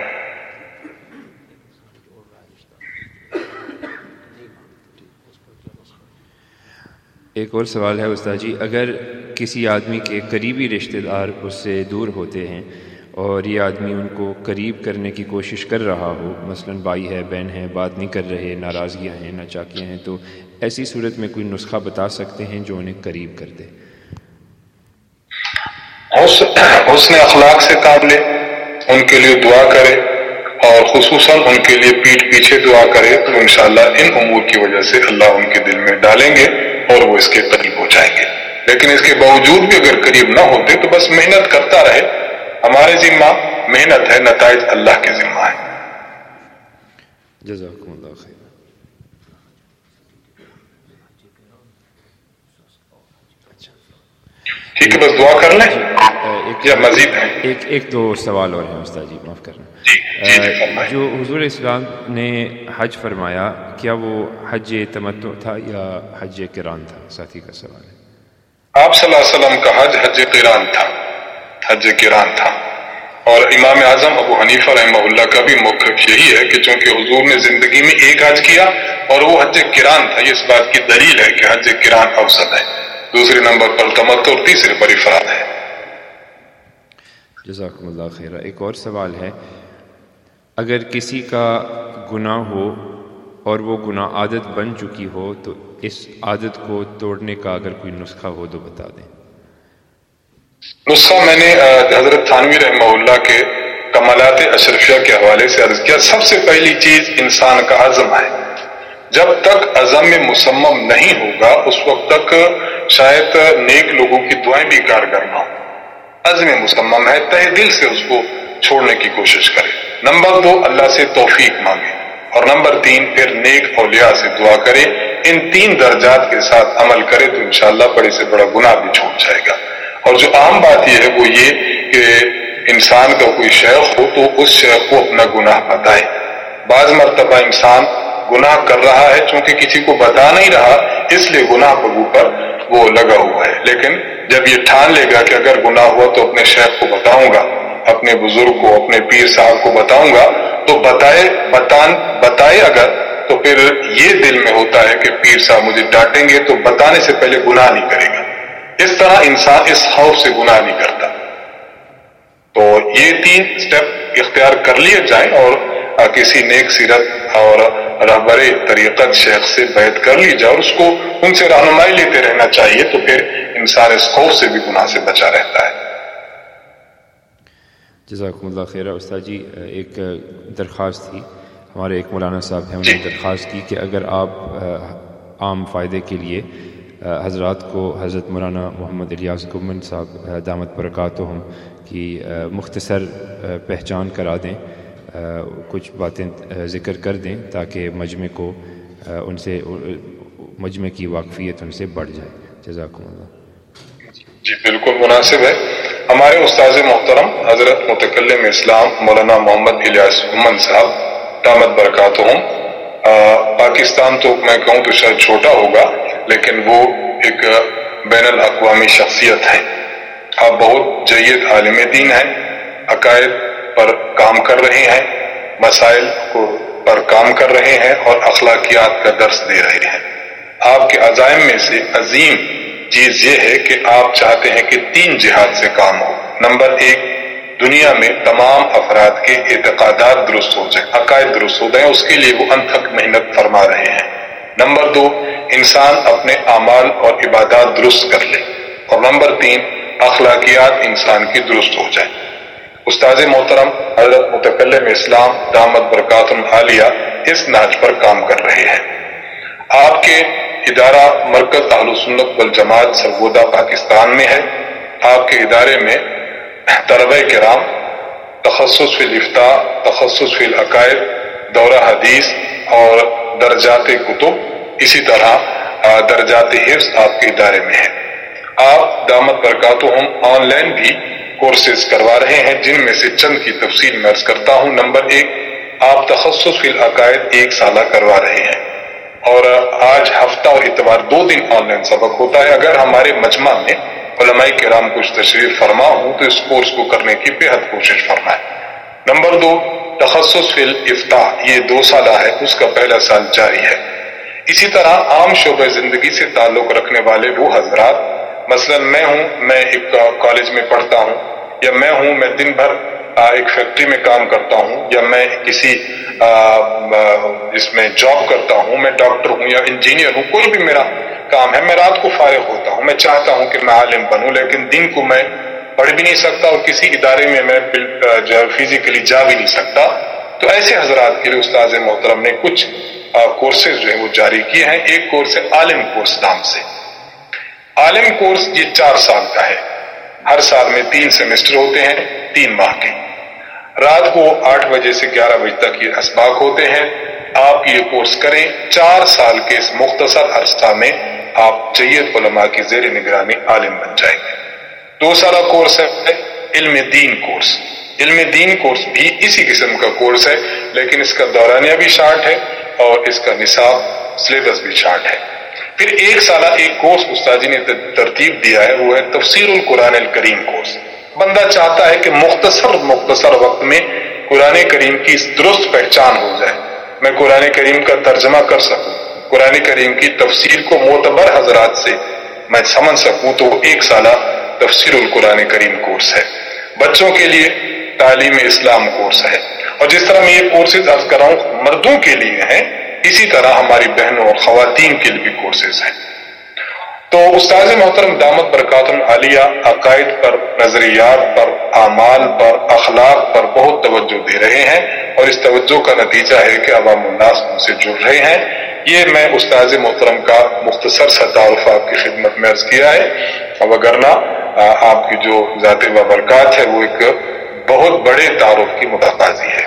ایک اور سوال ہے استاد جی، اگر کسی آدمی کے قریبی رشتہ دار اس سے دور ہوتے ہیں اور یہ آدمی ان کو قریب کرنے کی کوشش کر رہا ہو، مثلا بھائی ہے بہن ہے، بات نہیں کر رہے، ناراضگیاں ہیں، ناچاکیاں ہیں، تو ایسی صورت میں کوئی نسخہ بتا سکتے ہیں جو انہیں قریب کر دے؟ حسن اخلاق سے کام لے، ان کے لیے دعا کرے، اور خصوصاً ان کے لیے پیٹھ پیچھے دعا کرے، تو انشاءاللہ ان امور کی وجہ سے اللہ ان کے دل میں ڈالیں گے اور وہ اس کے قریب ہو جائیں گے۔ لیکن اس کے باوجود بھی اگر قریب نہ ہوتے تو بس محنت کرتا رہے، ہمارے ذمہ محنت ہے، نتائج اللہ کے ذمہ ہے۔ جزاکم اللہ خیر۔ ٹھیک ہے، بس دعا کر لیں یا مزید ہے؟ ایک ایک دو سوال اور ہیں استاد جی، معاف کرنا۔ جی جی جی فرمائیں۔ جو حضور اسلام نے حج فرمایا، کیا وہ حج تمتع تھا یا حج قران تھا؟ ساتھی کا سوال ہے۔ آپ صلی اللہ علیہ وسلم کا حج حج قران تھا، حج قران تھا، اور امام اعظم ابو حنیفہ رحمہ اللہ کا بھی موقف یہی ہے کہ چونکہ حضور نے زندگی میں ایک حج کیا اور وہ حج قران تھا، یہ اس بات کی دلیل ہے کہ حج قران افضل ہے، دوسرے نمبر پر تمتع اور تیسرے پر افراد ہے۔ جزاکم اللہ خیر۔ ایک اور سوال ہے، اگر کسی کا گناہ ہو اور وہ گناہ عادت بن چکی ہو تو اس عادت کو توڑنے کا اگر کوئی نسخہ ہو تو بتا دیں۔ نسخہ میں نے حضرت تھانوی رحمہ اللہ کے کمالات اشرفیہ کے حوالے سے عرض کیا، سب سے پہلی چیز انسان کا عزم ہے۔ جب تک عزم مسمم نہیں ہوگا اس وقت تک شاید نیک لوگوں کی دعائیں بھی کارگر نہ ہوں۔ عزم مسمم ہے، تہ دل سے اس کو چھوڑنے کی کوشش کرے۔ نمبر دو، اللہ سے توفیق مانگے، اور نمبر تین پھر نیک اولیاء سے دعا کرے۔ ان تین درجات کے ساتھ عمل کرے تو انشاءاللہ بڑے سے بڑا گناہ بھی چھوٹ جائے گا۔ اور جو عام بات یہ ہے وہ یہ کہ انسان کا کوئی شیخ ہو تو اس شیخ کو اپنا گناہ بتائے۔ بعض مرتبہ انسان گناہ کر رہا ہے چونکہ کسی کو بتا نہیں رہا، اس لیے گناہ پر اوپر وہ لگا ہوا ہے، لیکن جب یہ ٹھان لے گا کہ اگر گناہ ہوا تو اپنے شیخ کو بتاؤں گا، اپنے بزرگ کو، اپنے پیر صاحب کو بتاؤں گا، تو بتائے بتان بتائے اگر تو پھر یہ دل میں ہوتا ہے کہ پیر صاحب مجھے ڈانٹیں گے، تو بتانے سے پہلے گناہ نہیں کرے گا۔ اس طرح انسان اس خوف سے گناہ نہیں کرتا۔ تو یہ تین سٹیپ اختیار کر لیے جائیں اور کسی نیک سیرت اور رہبر طریقت شیخ سے بیعت کر لی جائے اور اس کو ان سے رہنمائی لیتے رہنا چاہیے، تو پھر انسان اس خوف سے بھی گناہ سے بچا رہتا ہے۔ جزاکم اللہ خیر۔ استاد جی ایک درخواست تھی، ہمارے ایک مولانا صاحب ہیں، انہوں نے درخواست کی کہ اگر آپ عام فائدے کے لیے حضرات کو حضرت مولانا محمد الیاس گمن صاحب دامت برکاتہم کی مختصر پہچان کرا دیں، کچھ باتیں ذکر کر دیں تاکہ مجمع کو ان سے مجمع کی واقفیت ان سے بڑھ جائے۔ جزاکم اللہ۔ جی بالکل مناسب ہے۔ ہمارے استاذ محترم حضرت متکلم اسلام مولانا محمد الیاس گمن صاحب دامت برکاتہم، پاکستان تو میں کہوں تو شاید چھوٹا ہوگا لیکن وہ ایک بین الاقوامی شخصیت ہیں۔ آپ بہت جید عالم دین ہیں، عقائد پر کام کر رہے ہیں، مسائل کو پر کام کر رہے ہیں اور اخلاقیات کا درس دے رہے ہیں۔ آپ کے عزائم میں سے عظیم چیز یہ ہے کہ آپ چاہتے ہیں کہ تین جہاد سے کام ہو۔ نمبر ایک، دنیا میں تمام افراد کے اعتقادات درست ہو جائیں، عقائد درست ہو جائیں، اس کے لیے وہ انتھک محنت فرما رہے ہیں۔ نمبر دو، انسان اپنے اعمال اور عبادات درست کر لے، اور نمبر تین، اخلاقیات انسان کی درست ہو جائیں۔ استاد محترم حضرت متکلم اسلام دامت برکاتہم عالیہ اس نہج پر کام کر رہے ہیں۔ آپ کے ادارہ مرکز اہل سنت والجماعت سرگودا پاکستان میں ہے۔ آپ کے ادارے میں طلبہ کرام تخصص فی الافتاء، تخصص فی العقائد، دورہ حدیث اور درجات کتب، اسی طرح درجات حفظ آپ کے ادارے میں ہے۔ آپ دامت برکاتہم آن لائن بھی کورسز کروا رہے ہیں، جن میں سے چند کی تفصیل میں عرض کرتا ہوں۔ نمبر ایک، آپ تخصص فی العقائد ایک سالہ کروا رہے ہیں، اور آج ہفتہ اور اتوار دو دن آن لائن سبق ہوتا ہے۔ اگر ہمارے مجمع میں علماء کرام کچھ تشریف فرما ہوں تو اس کورس کو کرنے کی بے حد کوشش فرمائیں۔ نمبر دو، تخصص فی الافتاء، یہ دو سالہ ہے، اس کا پہلا سال جاری ہے۔ اسی طرح عام شعبہ زندگی سے تعلق رکھنے والے وہ حضرات، مثلا میں ہوں، میں ایک کالج میں پڑھتا ہوں، یا میں ہوں میں دن بھر ایک فیکٹری میں کام کرتا ہوں، یا میں کسی اس میں جاب کرتا ہوں، میں ڈاکٹر ہوں یا انجینئر ہوں، کوئی بھی میرا کام ہے، میں رات کو فارغ ہوتا ہوں، میں چاہتا ہوں کہ میں عالم بنوں، لیکن دن کو میں پڑھ بھی نہیں سکتا اور کسی ادارے میں میں جو ہے فزیکلی جا بھی نہیں سکتا۔ تو ایسے حضرات کے لیے استاد محترم نے کچھ کورسز جو ہے وہ جاری کیے ہیں۔ ایک کورس ہے عالم کورس نام سے۔ عالم کورس یہ چار سال کا ہے، ہر سال میں تین سیمسٹر ہوتے ہیں، تین ماہ کے۔ رات کو آٹھ بجے سے گیارہ بجے تک یہ اسباق ہوتے ہیں۔ آپ یہ کورس کریں، چار سال کے اس مختصر عرصہ میں آپ جید علماء کی زیر نگرانی عالم بن جائیں گے۔ دو سالہ کورس ہے علم دین کورس۔ علم دین کورس بھی اسی قسم کا کورس ہے، لیکن اس کا دورانیہ بھی شارٹ ہے اور اس کا نصاب سلیبس بھی شارٹ ہے۔ پھر ایک سالہ ایک کورس استاد جی نے ترتیب دیا ہے، وہ ہے تفسیر القرآن الکریم کورس۔ بندہ چاہتا ہے کہ مختصر مختصر وقت میں قرآن کریم کی درست پہچان ہو جائے، میں قرآن کریم کا ترجمہ کر سکوں، قرآن کریم کی تفسیر کو معتبر حضرات سے میں سمجھ سکوں، تو ایک سالہ تفسیر القرآن کریم کورس ہے۔ بچوں کے لیے تعلیم اسلام کورس ہے، اور جس طرح میں یہ کورسز عرض کر رہا ہوں مردوں کے لیے ہیں، اسی طرح ہماری بہنوں اور خواتین کے لیے بھی کورسز ہیں۔ تو استاد محترم دامت برکاتہم عالیہ عقائد پر، نظریات پر، اعمال پر، اخلاق پر بہت توجہ دے رہے ہیں، اور اس توجہ کا نتیجہ ہے کہ عوام الناس ان سے جڑ رہے ہیں۔ یہ میں استاد محترم کا مختصر سا تعارف آپ کی خدمت میں عرض کیا ہے، اور وگرنہ آپ کی جو ذات و برکات ہے وہ ایک بہت بڑے تعارف کی متقاضی ہے۔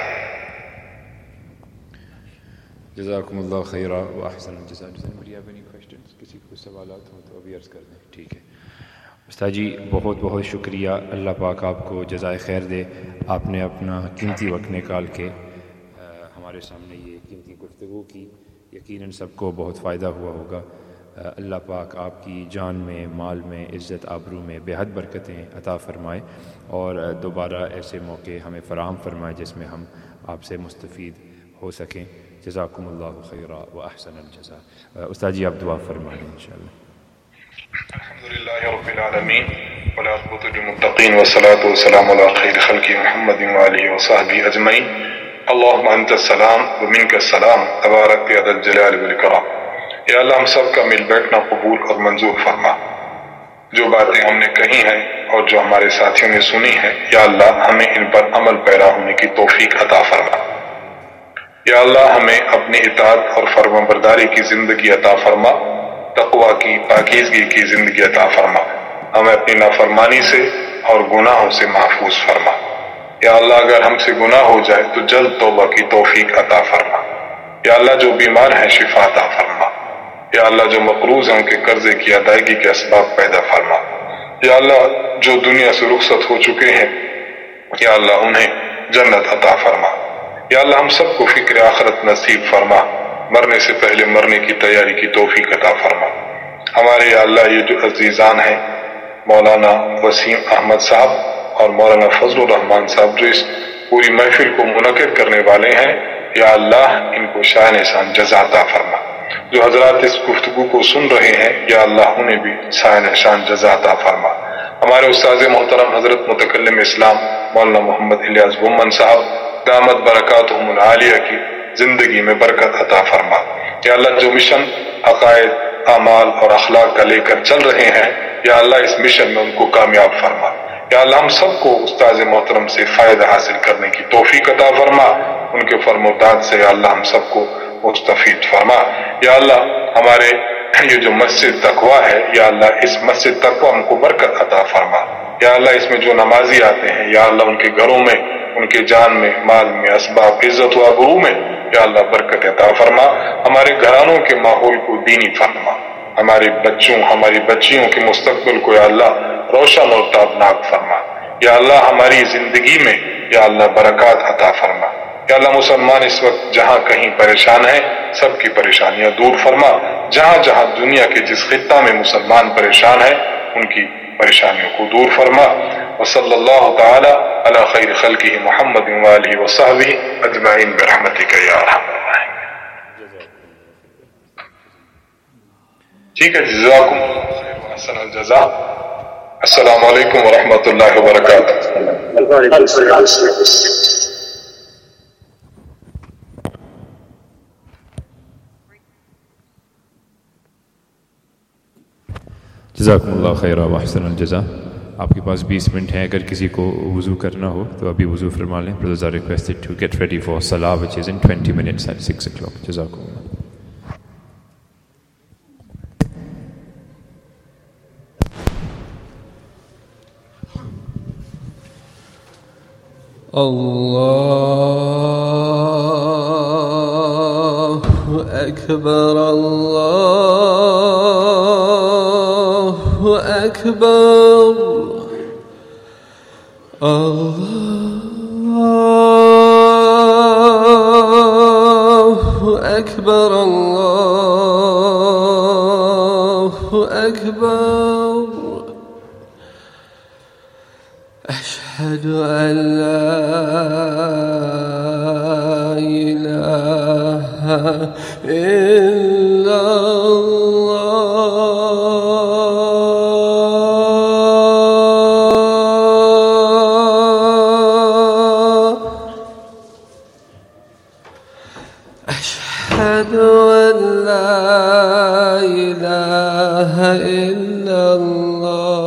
جزاکم اللہ خیرہ و احسن الجزاء۔ کسی کو سوالات ہوں تو ابھی عرض کر دیں، ٹھیک ہے استاد جی؟ بہت بہت شکریہ، اللہ پاک آپ کو جزائے خیر دے۔ آپ نے اپنا قیمتی وقت نکال کے ہمارے سامنے یہ قیمتی گفتگو کی، یقیناً سب کو بہت فائدہ ہوا ہوگا۔ اللہ پاک آپ کی جان میں، مال میں، عزت آبرو میں بے حد برکتیں عطا فرمائے، اور دوبارہ ایسے موقع ہمیں فراہم فرمائے جس میں ہم آپ سے مستفید ہو سکیں۔ جزاکم اللہ خیرہ و احسن الجزاء۔ استاد جی آپ دعا فرمائیں انشاءاللہ۔ الحمدللہ رب العالمین والعاقبۃ للمتقین والصلاۃ والسلام علی خیر خلق محمد وآلہ وصحبہ اجمعین۔ اللہم انت السلام ومنک السلام تبارک یا ذا الجلال والاکرام۔ یا اللہ ہم سب کا مل بیٹھنا قبول اور منظور فرما۔ جو باتیں ہم نے کہی ہیں اور جو ہمارے ساتھیوں نے سنی ہیں، یا اللہ ہمیں ان پر عمل پیرا ہونے کی توفیق عطا فرما۔ یا اللہ ہمیں اپنی اطاعت اور فرما برداری کی زندگی عطا فرما، تقوی کی، پاکیزگی کی زندگی عطا فرما۔ ہمیں اپنی نافرمانی سے اور گناہوں سے محفوظ فرما۔ یا اللہ اگر ہم سے گناہ ہو جائے تو جلد توبہ کی توفیق عطا فرما۔ یا اللہ جو بیمار ہیں شفا عطا فرما۔ یا اللہ جو مقروض ہیں ان کے قرضے کی ادائیگی کے اسباب پیدا فرما۔ یا اللہ جو دنیا سے رخصت ہو چکے ہیں، یا اللہ انہیں جنت عطا فرما۔ یا اللہ ہم سب کو فکر آخرت نصیب فرما، مرنے سے پہلے مرنے کی تیاری کی توفیق عطا فرما۔ ہمارے یا اللہ یہ جو عزیزان ہیں، مولانا وسیم احمد صاحب اور مولانا فضل الرحمان صاحب جو اس پوری محفل کو منعقد کرنے والے ہیں، یا اللہ ان کو شان احسان جزا عطا فرما۔ جو حضرات اس گفتگو کو سن رہے ہیں، یا اللہ انہیں بھی شان احسان جزا عطا فرما۔ ہمارے استاد محترم حضرت متکلم اسلام مولانا محمد الیاس بھومن صاحب دامت برکاتہم العالیہ کی زندگی میں برکت عطا فرما۔ یا اللہ جو مشن عقائد، اعمال اور اخلاق کا لے کر چل رہے ہیں، یا اللہ اس مشن میں ان کو کامیاب فرما۔ یا اللہ ہم سب کو استاد محترم سے فائدہ حاصل کرنے کی توفیق عطا فرما، ان کے فرمودات سے یا اللہ ہم سب کو مستفید فرما۔ یا اللہ ہمارے یہ جو مسجد تقویٰ ہے، یا اللہ اس مسجد تقویٰ ہم کو برکت عطا فرما۔ یا اللہ اس میں جو نمازی آتے ہیں، یا اللہ ان کے گھروں میں، ان کے جان میں، مال میں، اسباب، عزت و آبرو میں یا اللہ برکت عطا فرما۔ ہمارے گھرانوں کے ماحول کو دینی فرما، ہمارے بچوں ہماری بچیوں کے مستقبل کو یا اللہ روشن اور تابناک فرما۔ یا اللہ ہماری زندگی میں یا اللہ برکات عطا فرما۔ یا اللہ مسلمان اس وقت جہاں کہیں پریشان ہیں، سب کی پریشانیاں دور فرما۔ جہاں جہاں دنیا کے جس خطہ میں مسلمان پریشان ہیں، ان کی پریشانیوں کو دور فرما۔ وصلی اللہ تعالی علی خیر خلقہ محمد وآلہ وصحبہ اجمعین برحمتک یا ارحم الراحمین۔ ٹھیک ہے، جزاکم اللہ خیر واحسن الجزاء۔ السلام علیکم ورحمۃ اللہ وبرکاتہ۔ جزاکم اللہ خیر واحسن الجزاء۔ آپ کے پاس بیس منٹ ہیں، اگر کسی کو وضو کرنا ہو تو ابھی وضو فرما لیں۔ Brothers are requested to get ready for Salah, which is in twenty minutes at six o'clock. جزاکم اللہ۔ اللہ اکبر، اللہ اکبر، اللہ اکبر، اللہ اکبر۔ أشهد أن لا إله إلا الله، أشهد أن لا إله إلا الله،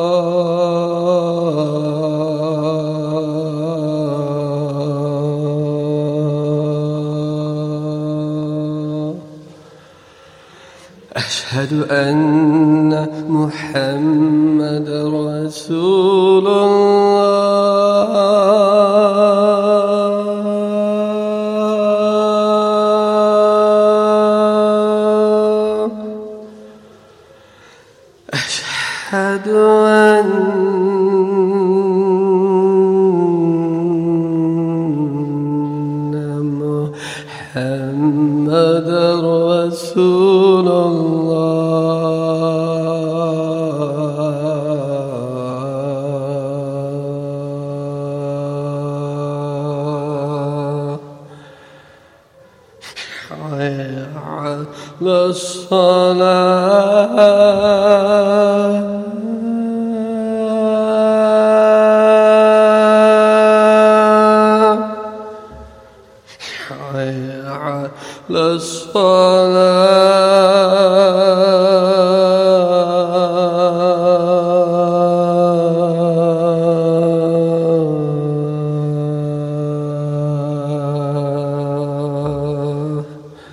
أشهد أن محمد رسول الله، أشهد أن محمد رسول الله، حي على الصلاة، حي على الصلاة،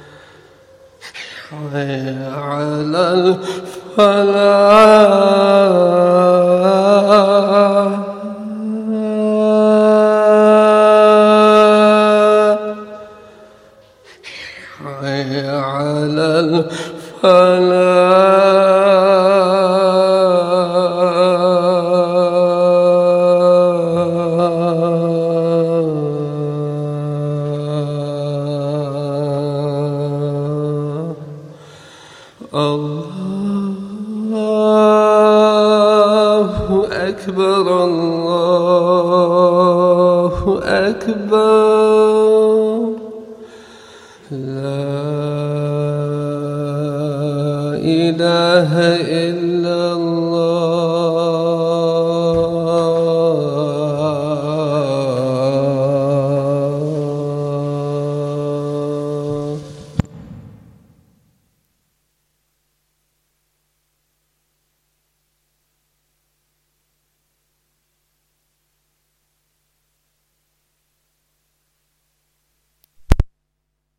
حي على الفلاح، حي على الفلاح، الله أكبر لا إله إلا